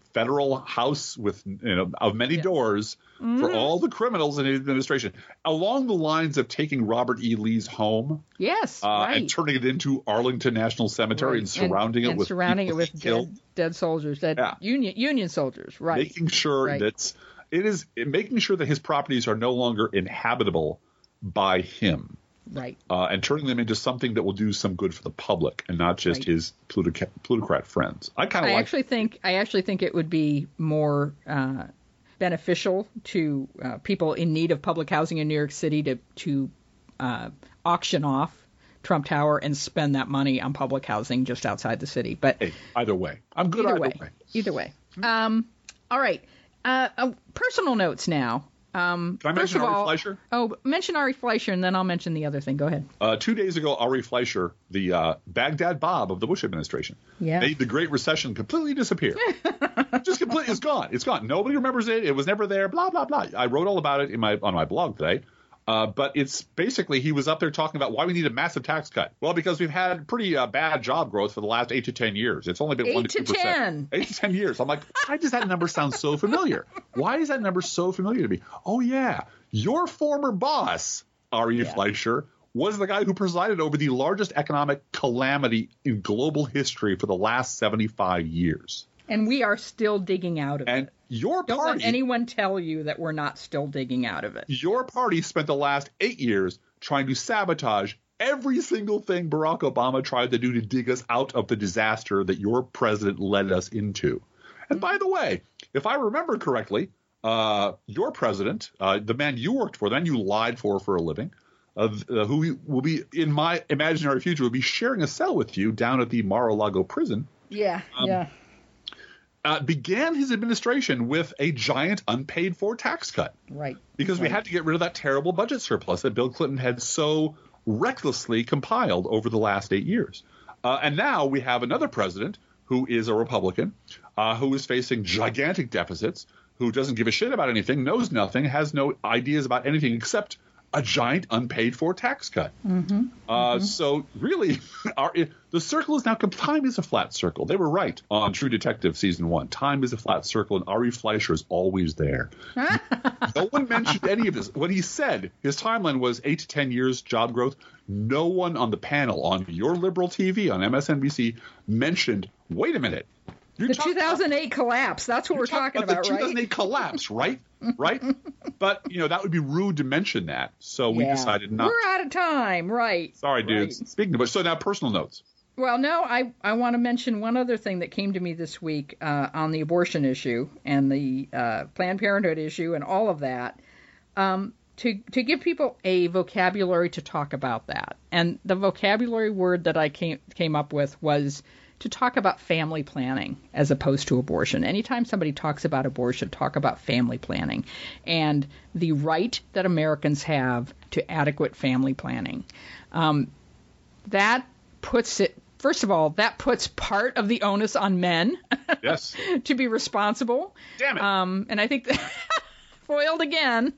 federal house with you know of many Yeah. doors Mhm. for all the criminals in his administration, along the lines of taking Robert E. Lee's home Yes, uh, right. and turning it into Arlington National Cemetery Right. and surrounding it and with surrounding it people with he killed. dead, dead soldiers, dead Yeah. Union Union soldiers, right? Making sure Right. that it is making sure that his properties are no longer inhabitable by him. Right. Uh, and turning them into something that will do some good for the public and not just Right. his plutocrat, plutocrat friends. I kind of I like. actually think I actually think it would be more uh, beneficial to uh, people in need of public housing in New York City to to uh, auction off Trump Tower and spend that money on public housing just outside the city. But Hey, either way, I'm good either either way, way. either way. Um, all right. Uh, uh, personal notes now. Um, Can I first mention of Ari all, Fleischer? Oh, mention Ari Fleischer, and then I'll mention the other thing. Go ahead. Uh, two days ago, Ari Fleischer, the uh, Baghdad Bob of the Bush administration, Yeah. made the Great Recession completely disappear. Just completely, it's gone. It's gone. Nobody remembers it. It was never there. Blah blah blah. I wrote all about it in my on my blog today. Uh, but it's basically he was up there talking about why we need a massive tax cut. Well, because we've had pretty uh, bad job growth for the last eight to ten years. It's only been Eight one to to two percent. ten. Eight to ten years. I'm like, why does that number sound so familiar? Why is that number so familiar to me? Oh yeah, your former boss, Ari Yeah. Fleischer, was the guy who presided over the largest economic calamity in global history for the last seventy-five years. And we are still digging out of And it. your Don't party, let anyone tell you that we're not still digging out of it. your party spent the last eight years trying to sabotage every single thing Barack Obama tried to do to dig us out of the disaster that your president led us into. And by the way, if I remember correctly, uh, your president, uh, the man you worked for, the man you lied for for a living, uh, uh, who will be in my imaginary future, will be sharing a cell with you down at the Mar-a-Lago prison, Yeah, yeah. uh, began his administration with a giant unpaid for tax cut. Right. Because we had to get rid of that terrible budget surplus that Bill Clinton had so recklessly compiled over the last eight years. Uh, and now we have another president who is a Republican, uh, who is facing gigantic deficits, who doesn't give a shit about anything, knows nothing, has no ideas about anything except a giant unpaid for tax cut. Mm-hmm. Uh, mm-hmm. So really, our, the circle is now, time is a flat circle. They were right on True Detective season one. Time is a flat circle, and Ari Fleischer is always there. No one mentioned any of this. When he said his timeline was eight to ten years job growth, no one on the panel on your liberal T V on M S N B C mentioned, wait a minute. You're The talking two thousand eight about, collapse. That's what we're talking about, the two thousand eight right? collapse, right? Right? But, you know, that would be rude to mention that. So we Yeah. decided not. We're out of time, right? Sorry, dudes. Right. Speaking of which, so now personal notes. Well, no, I, I want to mention one other thing that came to me this week uh, on the abortion issue and the uh, Planned Parenthood issue and all of that, um, to to give people a vocabulary to talk about that. And the vocabulary word that I came came up with was to talk about family planning as opposed to abortion. Anytime somebody talks about abortion, talk about family planning and the right that Americans have to adequate family planning. Um, that puts it, first of all, that puts part of the onus on men Yes. to be responsible. Damn it. Um, and I think that foiled again.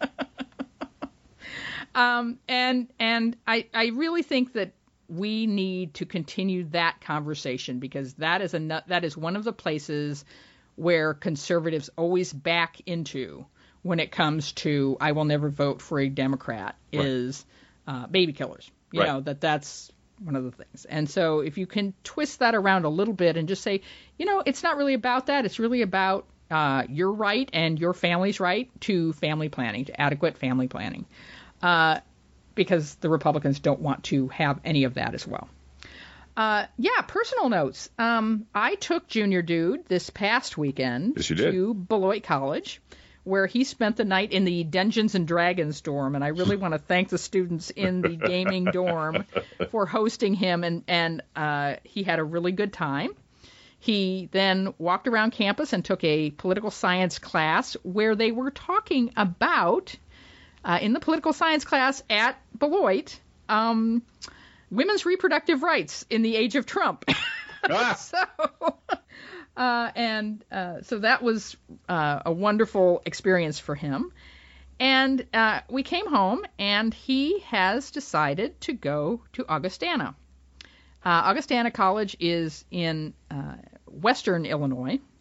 um, and and I, I really think that we need to continue that conversation because that is a that is one of the places where conservatives always back into when it comes to I will never vote for a Democrat Right. is uh, baby killers. You Right. know, that that's one of the things. And so if you can twist that around a little bit and just say, you know, it's not really about that. It's really about uh, your right and your family's right to family planning, to adequate family planning. Uh, because the Republicans don't want to have any of that as well. Uh, yeah, personal notes. Um, I took Junior Dude this past weekend Yes, you did. to Beloit College, where he spent the night in the Dungeons and Dragons dorm, and I really want to thank the students in the gaming dorm for hosting him, and, and uh, he had a really good time. He then walked around campus and took a political science class where they were talking about Uh, in the political science class at Beloit, um, women's reproductive rights in the age of Trump. Ah. so, uh, and uh, so that was uh, a wonderful experience for him. And uh, we came home, and he has decided to go to Augustana. Uh, Augustana College is in uh, western Illinois,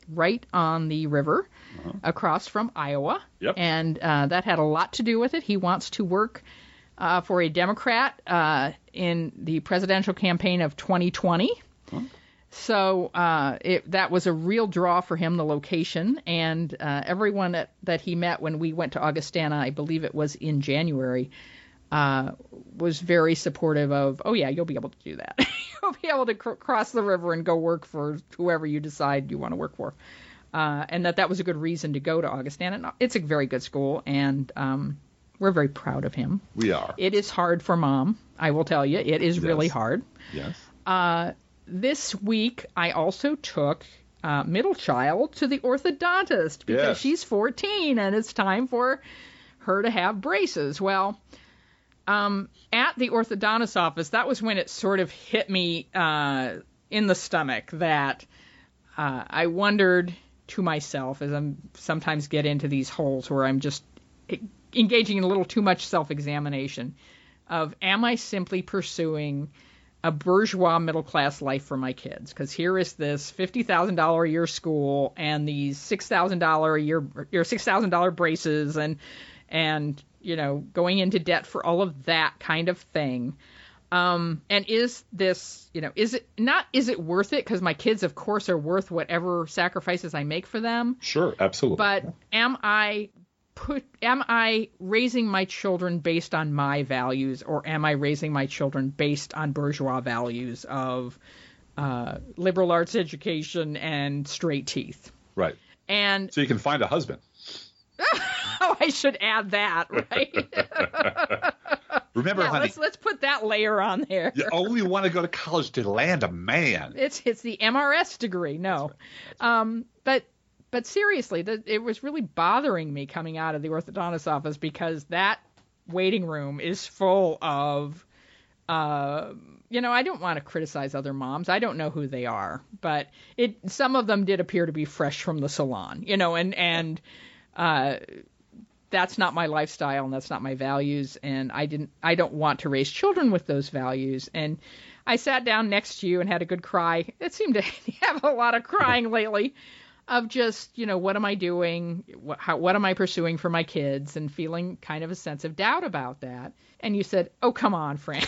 right on the river uh-huh. across from Iowa. Yep. And uh, that had a lot to do with it. He wants to work uh, for a Democrat uh, in the presidential campaign of twenty twenty. Huh? So uh, it, that was a real draw for him, the location. And uh, everyone that, that he met when we went to Augustana, I believe it was in January, uh, was very supportive of, oh, yeah, you'll be able to do that. You'll be able to cr- cross the river and go work for whoever you decide you want to work for. Uh, and that that was a good reason to go to Augustana. It's a very good school, and um, we're very proud of him. We are. It is hard for Mom, I will tell you. It is yes. really hard. Yes. Uh This week, I also took uh, middle child to the orthodontist because yes. she's fourteen and it's time for her to have braces. Well, um, at the orthodontist office, that was when it sort of hit me uh, in the stomach that uh, I wondered to myself, as I sometimes get into these holes where I'm just engaging in a little too much self-examination of, am I simply pursuing a bourgeois middle-class life for my kids? Because here is this fifty thousand dollars a year school and these six thousand dollars a year or six thousand dollars braces and, and, you know, going into debt for all of that kind of thing. Um, and is this, you know, is it not, is it worth it? Because my kids, of course, are worth whatever sacrifices I make for them. Sure, absolutely. But am I Put, am I raising my children based on my values, or am I raising my children based on bourgeois values of uh, liberal arts education and straight teeth? Right. And so you can find a husband. Oh, I should add that, right? Remember, yeah, honey, let's, let's put that layer on there. You only want to go to college to land a man. It's it's the M R S degree. No, That's right. That's right. Um, but. But seriously, the, it was really bothering me coming out of the orthodontist office because that waiting room is full of, uh, you know, I don't want to criticize other moms. I don't know who they are, but it some of them did appear to be fresh from the salon, you know, and and uh, that's not my lifestyle and that's not my values, and I didn't I don't want to raise children with those values. And I sat down next to you and had a good cry. It seemed to have a lot of crying lately. Of just, you know, what am I doing? What, how, what am I pursuing for my kids? And feeling kind of a sense of doubt about that. And you said, oh, come on, Frank.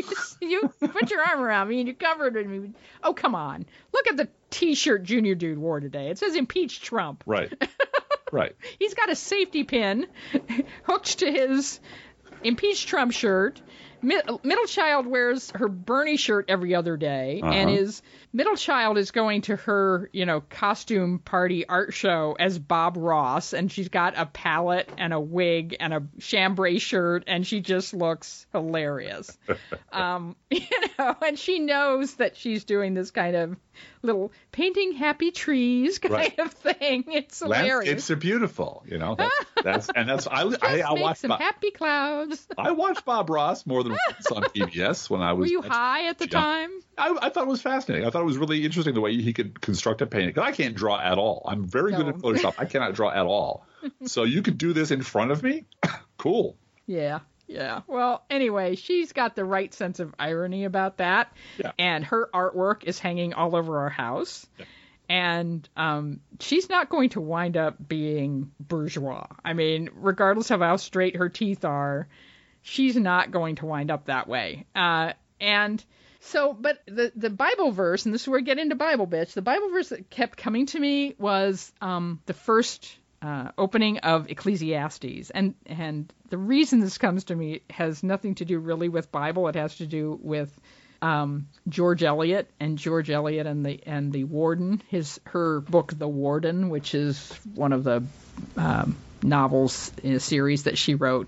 You put your arm around me and you covered me. Oh, come on. Look at the T-shirt Junior Dude wore today. It says impeach Trump. Right. Right. He's got a safety pin hooked to his impeach Trump shirt. Middle child wears her Bernie shirt every other day, uh-huh. and his middle child is going to her, you know, costume party art show as Bob Ross, and she's got a palette and a wig and a chambray shirt, and she just looks hilarious. um, you know, and she knows that she's doing this kind of little painting happy trees kind right. of thing. It's hilarious. Landscapes are beautiful, you know. That's, that's and that's I just I, I make watched some Bob, happy clouds. I watched Bob Ross more than once on P B S when I was. Were you high at the yeah. time? I, I thought it was fascinating. I thought it was really interesting the way he could construct a painting. Because I can't draw at all. I'm very no. good at Photoshop. I cannot draw at all. So you could do this in front of me? Cool. Yeah. Yeah. Well, anyway, she's got the right sense of irony about that. Yeah. And her artwork is hanging all over our house. Yeah. And um, she's not going to wind up being bourgeois. I mean, regardless of how straight her teeth are, she's not going to wind up that way. Uh, and so, but the, the Bible verse, and this is where we get into Bible bitch, the Bible verse that kept coming to me was um, the first uh, opening of Ecclesiastes. And, and the reason this comes to me has nothing to do really with Bible. It has to do with um, George Eliot and George Eliot and the and the Warden, his her book The Warden, which is one of the um, novels in a series that she wrote.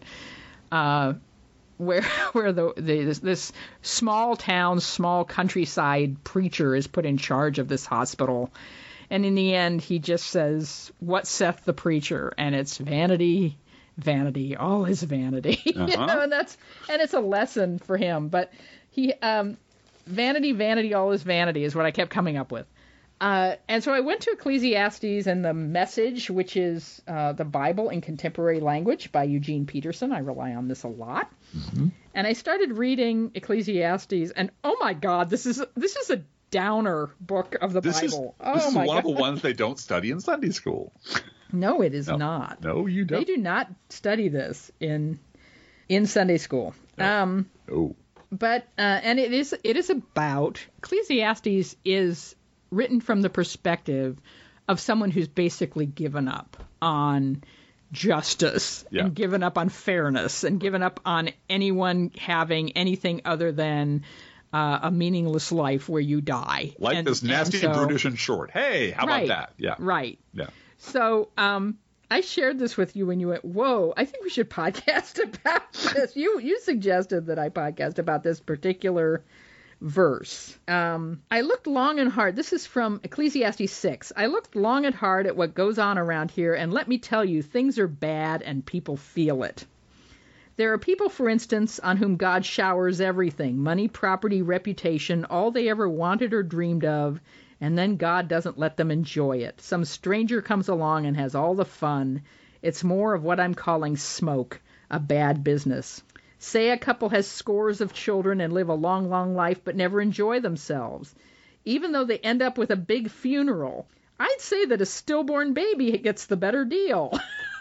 Uh, where where the, the this, this small town, small countryside preacher is put in charge of this hospital, and in the end he just says, "What saith the preacher?" And it's vanity, vanity, all is vanity. Uh-huh. You know, and that's and it's a lesson for him. But he um, vanity, vanity, all is vanity is what I kept coming up with. Uh, and so I went to Ecclesiastes and the Message, which is uh, the Bible in contemporary language by Eugene Peterson. I rely on this a lot. Mm-hmm. And I started reading Ecclesiastes, and oh my God, this is this is a downer book of the this Bible. Is, oh this is my one God. of the ones they don't study in Sunday school. No, it is no. not. No, you don't. They do not study this in in Sunday school. No. Um, oh. But uh, and it is it is about Ecclesiastes is written from the perspective of someone who's basically given up on justice yeah. and given up on fairness and given up on anyone having anything other than uh, a meaningless life where you die. Like and, this nasty, and so, brutish, and short. Hey, how right, about that? Yeah. Right. Yeah. So um, I shared this with you when you went, whoa, I think we should podcast about this. You you suggested that I podcast about this particular verse. Um, I looked long and hard. This is from Ecclesiastes six. I looked long and hard at what goes on around here, and let me tell you, things are bad and people feel it. There are people, for instance, on whom God showers everything, money, property, reputation, all they ever wanted or dreamed of, and then God doesn't let them enjoy it. Some stranger comes along and has all the fun. It's more of what I'm calling smoke, a bad business. Say a couple has scores of children and live a long, long life but never enjoy themselves. Even though they end up with a big funeral, I'd say that a stillborn baby gets the better deal.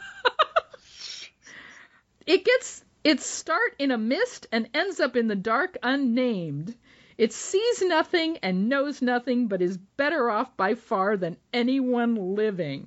It gets its start in a mist and ends up in the dark unnamed. It sees nothing and knows nothing, but is better off by far than anyone living.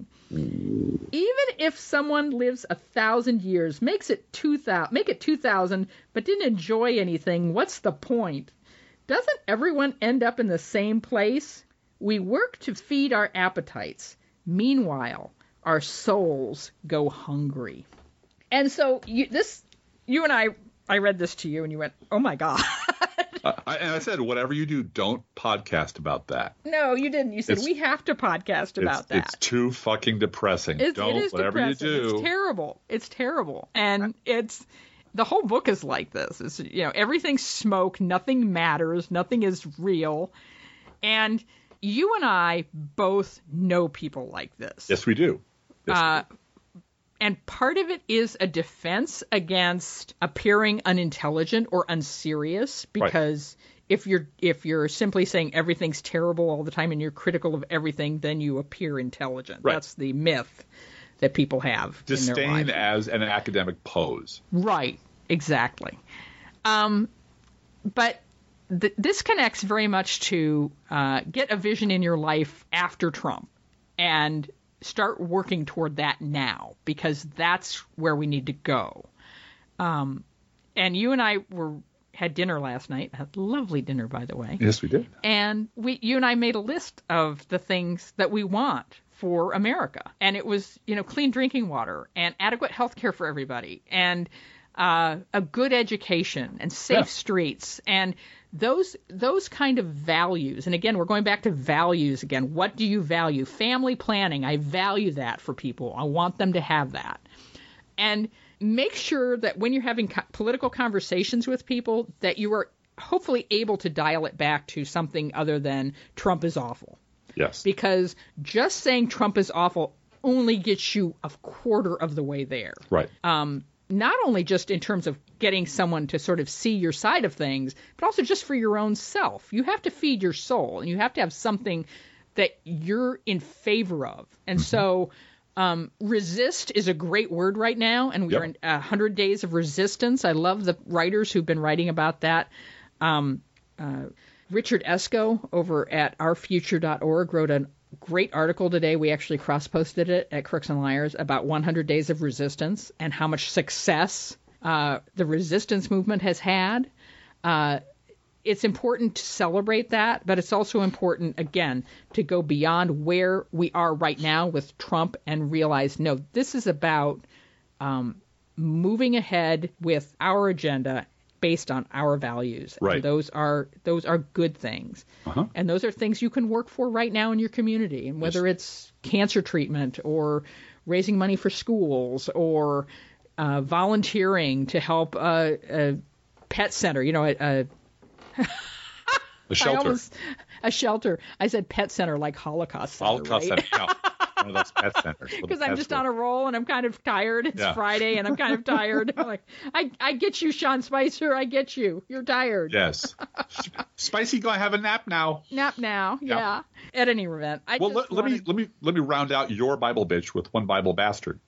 Even if someone lives a thousand years, makes it two thousand, make it two thousand, but didn't enjoy anything, what's the point? Doesn't everyone end up in the same place? We work to feed our appetites. Meanwhile, our souls go hungry. And so you, this, you and I, I read this to you, and you went, "Oh my God." Uh, I, and I said, whatever you do, don't podcast about that. No, you didn't. You said, it's, we have to podcast about it's, that. It's too fucking depressing. It's, don't, it is whatever depressing. you do. It's terrible. It's terrible. And it's, the whole book is like this. It's, you know, everything's smoke. Nothing matters. Nothing is real. And you and I both know people like this. Yes, we do. Yes, uh, we do. And part of it is a defense against appearing unintelligent or unserious, because right. if you're if you're simply saying everything's terrible all the time and you're critical of everything, then you appear intelligent. Right. That's the myth that people have. Disdain in their as an academic pose. Right. Exactly. Um, but th- this connects very much to uh, get a vision in your life after Trump and start working toward that now, because that's where we need to go. Um, and you and I were had dinner last night. A lovely dinner, by the way. Yes, we did. And we, you and I made a list of the things that we want for America. And it was, you know, clean drinking water and adequate health care for everybody and uh, a good education and safe yeah. streets and those those kind of values. And again, we're going back to values again. What do you value? Family planning. I value that for people. I want them to have that. And make sure that when you're having co- political conversations with people, that you are hopefully able to dial it back to something other than Trump is awful. Yes. Because just saying Trump is awful only gets you a quarter of the way there. Right. Um, not only just in terms of getting someone to sort of see your side of things, but also just for your own self. You have to feed your soul, and you have to have something that you're in favor of. And mm-hmm. so um, resist is a great word right now, and we're yep. in one hundred days of resistance. I love the writers who've been writing about that. Um, uh, Richard Esco over at our future dot org wrote a great article today. We actually cross-posted it at Crooks and Liars about one hundred days of resistance and how much success uh, the resistance movement has had. Uh, it's important to celebrate that, but it's also important, again, to go beyond where we are right now with Trump and realize, no, this is about um, moving ahead with our agenda based on our values. Right. And those are those are good things. Uh-huh. And those are things you can work for right now in your community. And whether it's cancer treatment or raising money for schools or uh, volunteering to help a, a pet center, you know, a, a, a shelter. Almost, a shelter. I said pet center like Holocaust center. Holocaust right? center. No. one of those pet centers. Because I'm just on a roll and I'm kind of tired. It's Yeah. Friday and I'm kind of tired. I'm like, I, I get you, Sean Spicer. I get you. You're tired. Yes. Spicy, go have a nap now. Nap now. Yeah. Yeah. At any event, I Well, just let, let me wanted- let me let me round out your Bible bitch with one Bible bastard.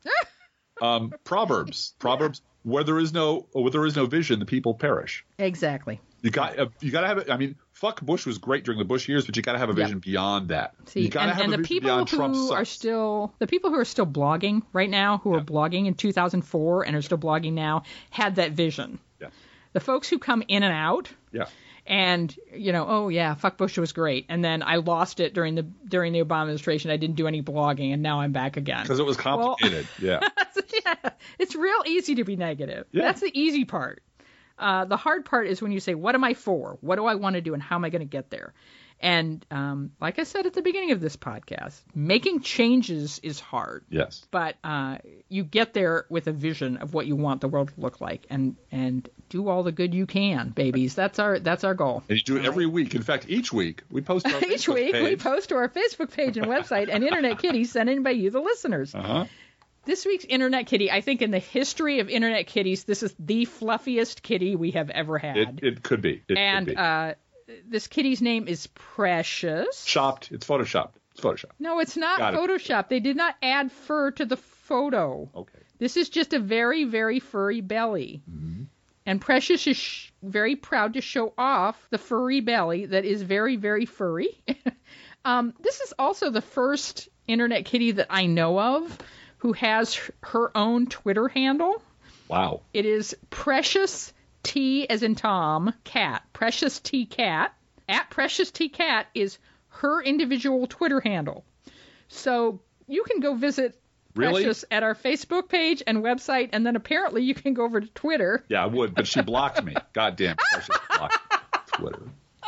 um, Proverbs. Proverbs. Where there is no where there is no vision, the people perish. Exactly. You got uh, you got to have it. I mean, fuck Bush was great during the Bush years, but you got to have a Yep. vision beyond that. See, you got to and, have and a the vision people beyond Trump who are sucks. still the people who are still blogging right now, who are Yeah. blogging in two thousand four and are still blogging now, had that vision. Yeah. The folks who come in and out, Yeah. and you know, oh yeah, fuck Bush was great, and then I lost it during the during the Obama administration. I didn't do any blogging, and now I'm back again. Because it was complicated. yeah. Yeah, it's real easy to be negative. Yeah. That's the easy part. Uh, the hard part is when you say, what am I for? What do I want to do? And how am I going to get there? And um, like I said at the beginning of this podcast, making changes is hard. Yes. But uh, you get there with a vision of what you want the world to look like, and and do all the good you can, babies. That's our that's our goal. And you do it every week. In fact, each week we post our Each Facebook week we page. post to our Facebook page and website, and Internet Kitty sent in by you, the listeners. Uh-huh. This week's Internet Kitty, I think in the history of Internet Kitties, this is the fluffiest kitty we have ever had. It, it could be. It and could be. Uh, this kitty's name is Precious. Shopped. It's photoshopped. It's photoshopped. No, it's not Got it. Photoshop. They did not add fur to the photo. Okay. This is just a very, very furry belly. Mm-hmm. And Precious is sh- very proud to show off the furry belly that is very, very furry. um, this is also the first Internet Kitty that I know of who has her own Twitter handle. Wow. It is Precious T as in Tom Cat. Precious T Cat. At Precious T Cat is her individual Twitter handle. So you can go visit Really? Precious at our Facebook page and website, and then apparently you can go over to Twitter. Yeah, I would, but she blocked me. God damn. Precious blocked Twitter.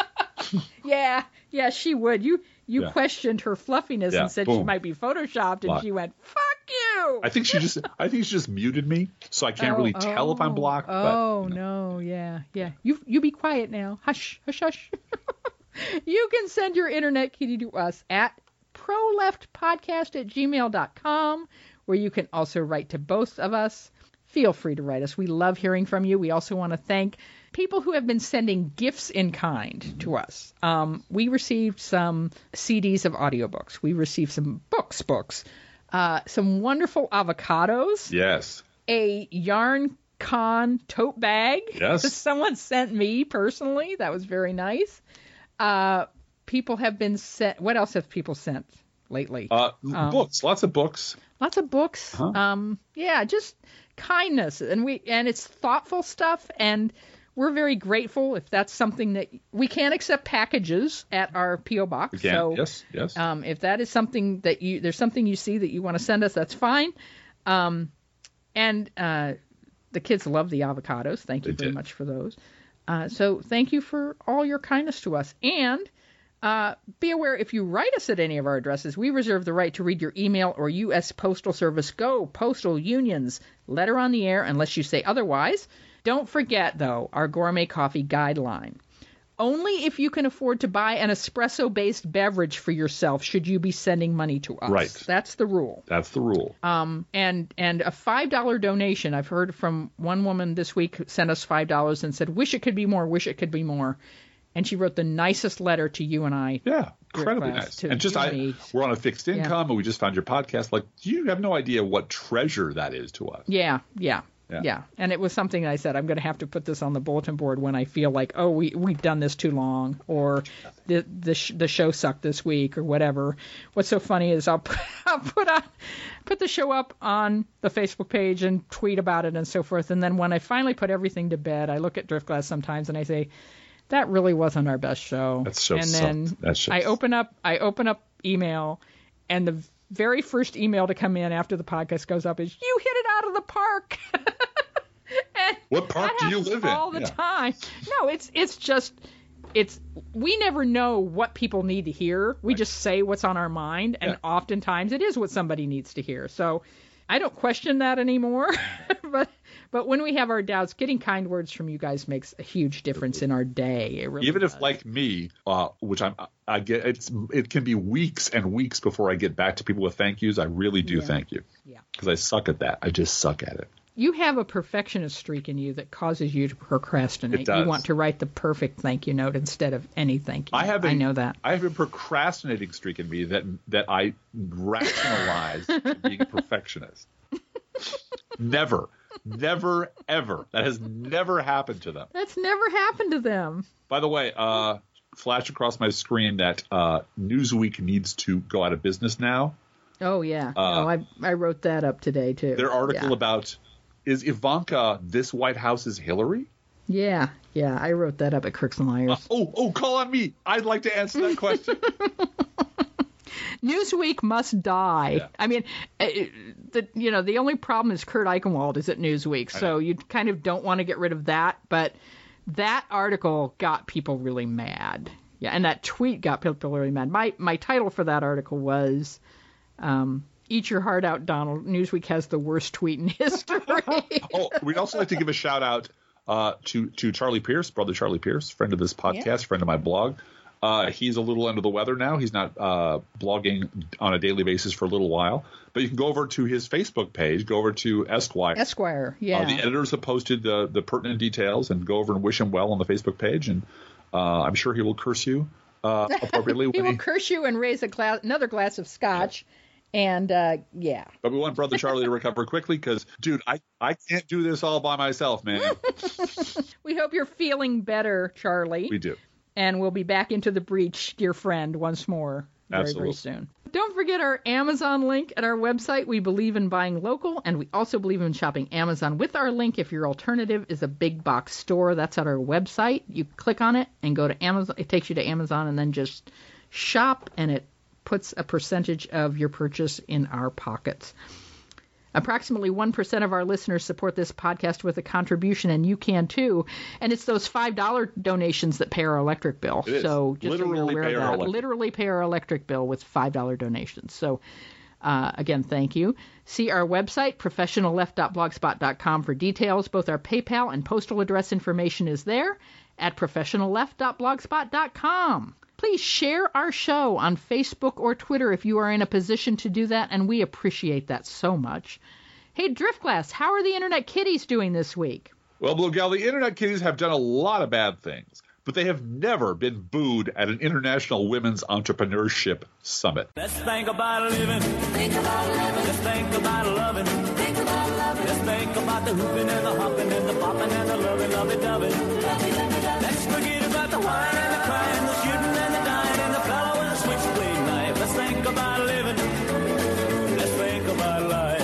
Yeah, yeah, she would. You you Yeah. questioned her fluffiness Yeah, and said she boom. might be photoshopped, and Block. she went, "Fuck you." I think she just I think she just muted me, so I can't Oh, really tell if I'm oh, blocked. Oh but, you know. no, yeah, yeah. You you be quiet now. Hush, hush, hush. You can send your Internet Kitty to us at proleftpodcast at gmail dot com, where you can also write to both of us. Feel free to write us. We love hearing from you. We also want to thank people who have been sending gifts in kind to us. Um, we received some C Ds of audiobooks. We received some books, books, uh, some wonderful avocados, Yes. a Yarn Con tote bag. Yes. that someone sent me personally. That was very nice. Uh, people have been sent. What else have people sent lately? Uh, Um, books, lots of books. Lots of books. Huh. Um, yeah, just kindness, and we and it's thoughtful stuff, and we're very grateful if that's something that we can't accept packages at our P O box. Again, So yes, yes. um, if that is something that you there's something you see that you want to send us, that's fine. Um, and uh, the kids love the avocados. Thank you They very did. much for those. Uh, so thank you for all your kindness to us. And uh, be aware, if you write us at any of our addresses, we reserve the right to read your email or U S Postal Service. Go, Postal Unions. Letter on the air unless you say otherwise. Don't forget, though, our gourmet coffee guideline. Only if you can afford to buy an espresso-based beverage for yourself should you be sending money to us. Right. That's the rule. That's the rule. Um, and and a five dollar donation. I've heard from one woman this week who sent us five dollars and said, wish it could be more, wish it could be more. And she wrote the nicest letter to you and I. Yeah, incredibly Class, nice. to And just you I, and me. we're on a fixed income, and we just found your podcast. Like, you have no idea what treasure that is to us. Yeah, yeah, Yeah. yeah. And it was something I said, I'm going to have to put this on the bulletin board when I feel like, oh, we, we've done this too long, or the the, sh- the show sucked this week, or whatever. What's so funny is I'll put, I'll put, on, put the show up on the Facebook page and tweet about it and so forth. And then when I finally put everything to bed, I look at Driftglass sometimes and I say, that really wasn't our best show. That show and then sucked. That show I sucked. open up I open up email, and the very first email to come in after the podcast goes up is, you hit it out of the park. And What park that do you happens live in? all the Yeah. time. No, it's it's just it's we never know what people need to hear. We Right. just say what's on our mind, and Yeah. oftentimes it is what somebody needs to hear. So I don't question that anymore. but But when we have our doubts, getting kind words from you guys makes a huge difference in our day. It really Even does. if, like me, uh, which I'm, I get, it's it can be weeks and weeks before I get back to people with thank yous. I really do Yeah. thank you. Yeah. Because I suck at that. I just suck at it. You have a perfectionist streak in you that causes you to procrastinate. It does. You want to write the perfect thank you note instead of any thank you. I have a, I know that. I have a procrastinating streak in me that that I rationalize being a perfectionist. Never, never, ever. That has never happened to them. That's never happened to them. By the way, uh, flash across my screen that uh, Newsweek needs to go out of business now. Oh, yeah. Uh, oh, I I wrote that up today, too. Their article yeah. about, is Ivanka this White House's Hillary? Yeah, yeah. I wrote that up at Crooks and Liars. Uh, oh, oh, call on me. I'd like to answer that question. Newsweek must die. Yeah. I mean, it, the you know the only problem is Kurt Eichenwald is at Newsweek, so you kind of don't want to get rid of that. But that article got people really mad. Yeah, and that tweet got people really mad. My my title for that article was, um, "Eat your heart out, Donald. Newsweek has the worst tweet in history." Oh, we'd also like to give a shout out uh, to to Charlie Pierce, brother Charlie Pierce, friend of this podcast, Yeah. friend of my blog. Uh, he's a little under the weather now. He's not uh, blogging on a daily basis for a little while. But you can go over to his Facebook page, go over to Esquire. Esquire, yeah. Uh, the editors have posted the, the pertinent details, and go over and wish him well on the Facebook page. And uh, I'm sure he will curse you uh, appropriately. he when will curse you and raise a glass, another glass of scotch. And, uh, yeah. But we want brother Charlie to recover quickly because, dude, I, I can't do this all by myself, man. We hope you're feeling better, Charlie. We do. And we'll be back into the breach, dear friend, once more very, Absolutely. very soon. Don't forget our Amazon link at our website. We believe in buying local, and we also believe in shopping Amazon with our link if your alternative is a big box store. That's at our website. You click on it and go to Amazon. It takes you to Amazon, and then just shop, and it puts a percentage of your purchase in our pockets. Approximately one percent of our listeners support this podcast with a contribution, and you can too. And it's those five dollar donations that pay our electric bill. It is. So just Literally so you're aware pay of our that. electric. Literally pay our electric bill with five dollar donations. So uh, again, thank you. See our website, professional left dot blogspot dot com for details. Both our PayPal and postal address information is there at professional left dot blogspot dot com. Please share our show on Facebook or Twitter if you are in a position to do that, and we appreciate that so much. Hey, Driftglass, how are the Internet Kitties doing this week? Well, Blue Gal, the Internet Kitties have done a lot of bad things, but they have never been booed at an International Women's Entrepreneurship Summit. Let's think about living. Think about living. Let's think about loving. Think about loving. Let's think about the hooping and the hopping and the popping and the loving, loving, loving. Let's forget about the wine and the crying, the shooting and the dying, and the fellow with the switchblade knife. Let's think about living. Let's think about life.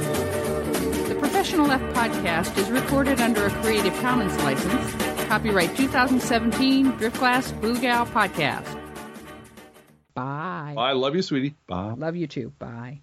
The Professional Left podcast is recorded under a Creative Commons license. Copyright two thousand seventeen, Driftglass Blue Gal Podcast. Bye. I love you, sweetie. Bye. Love you too. Bye.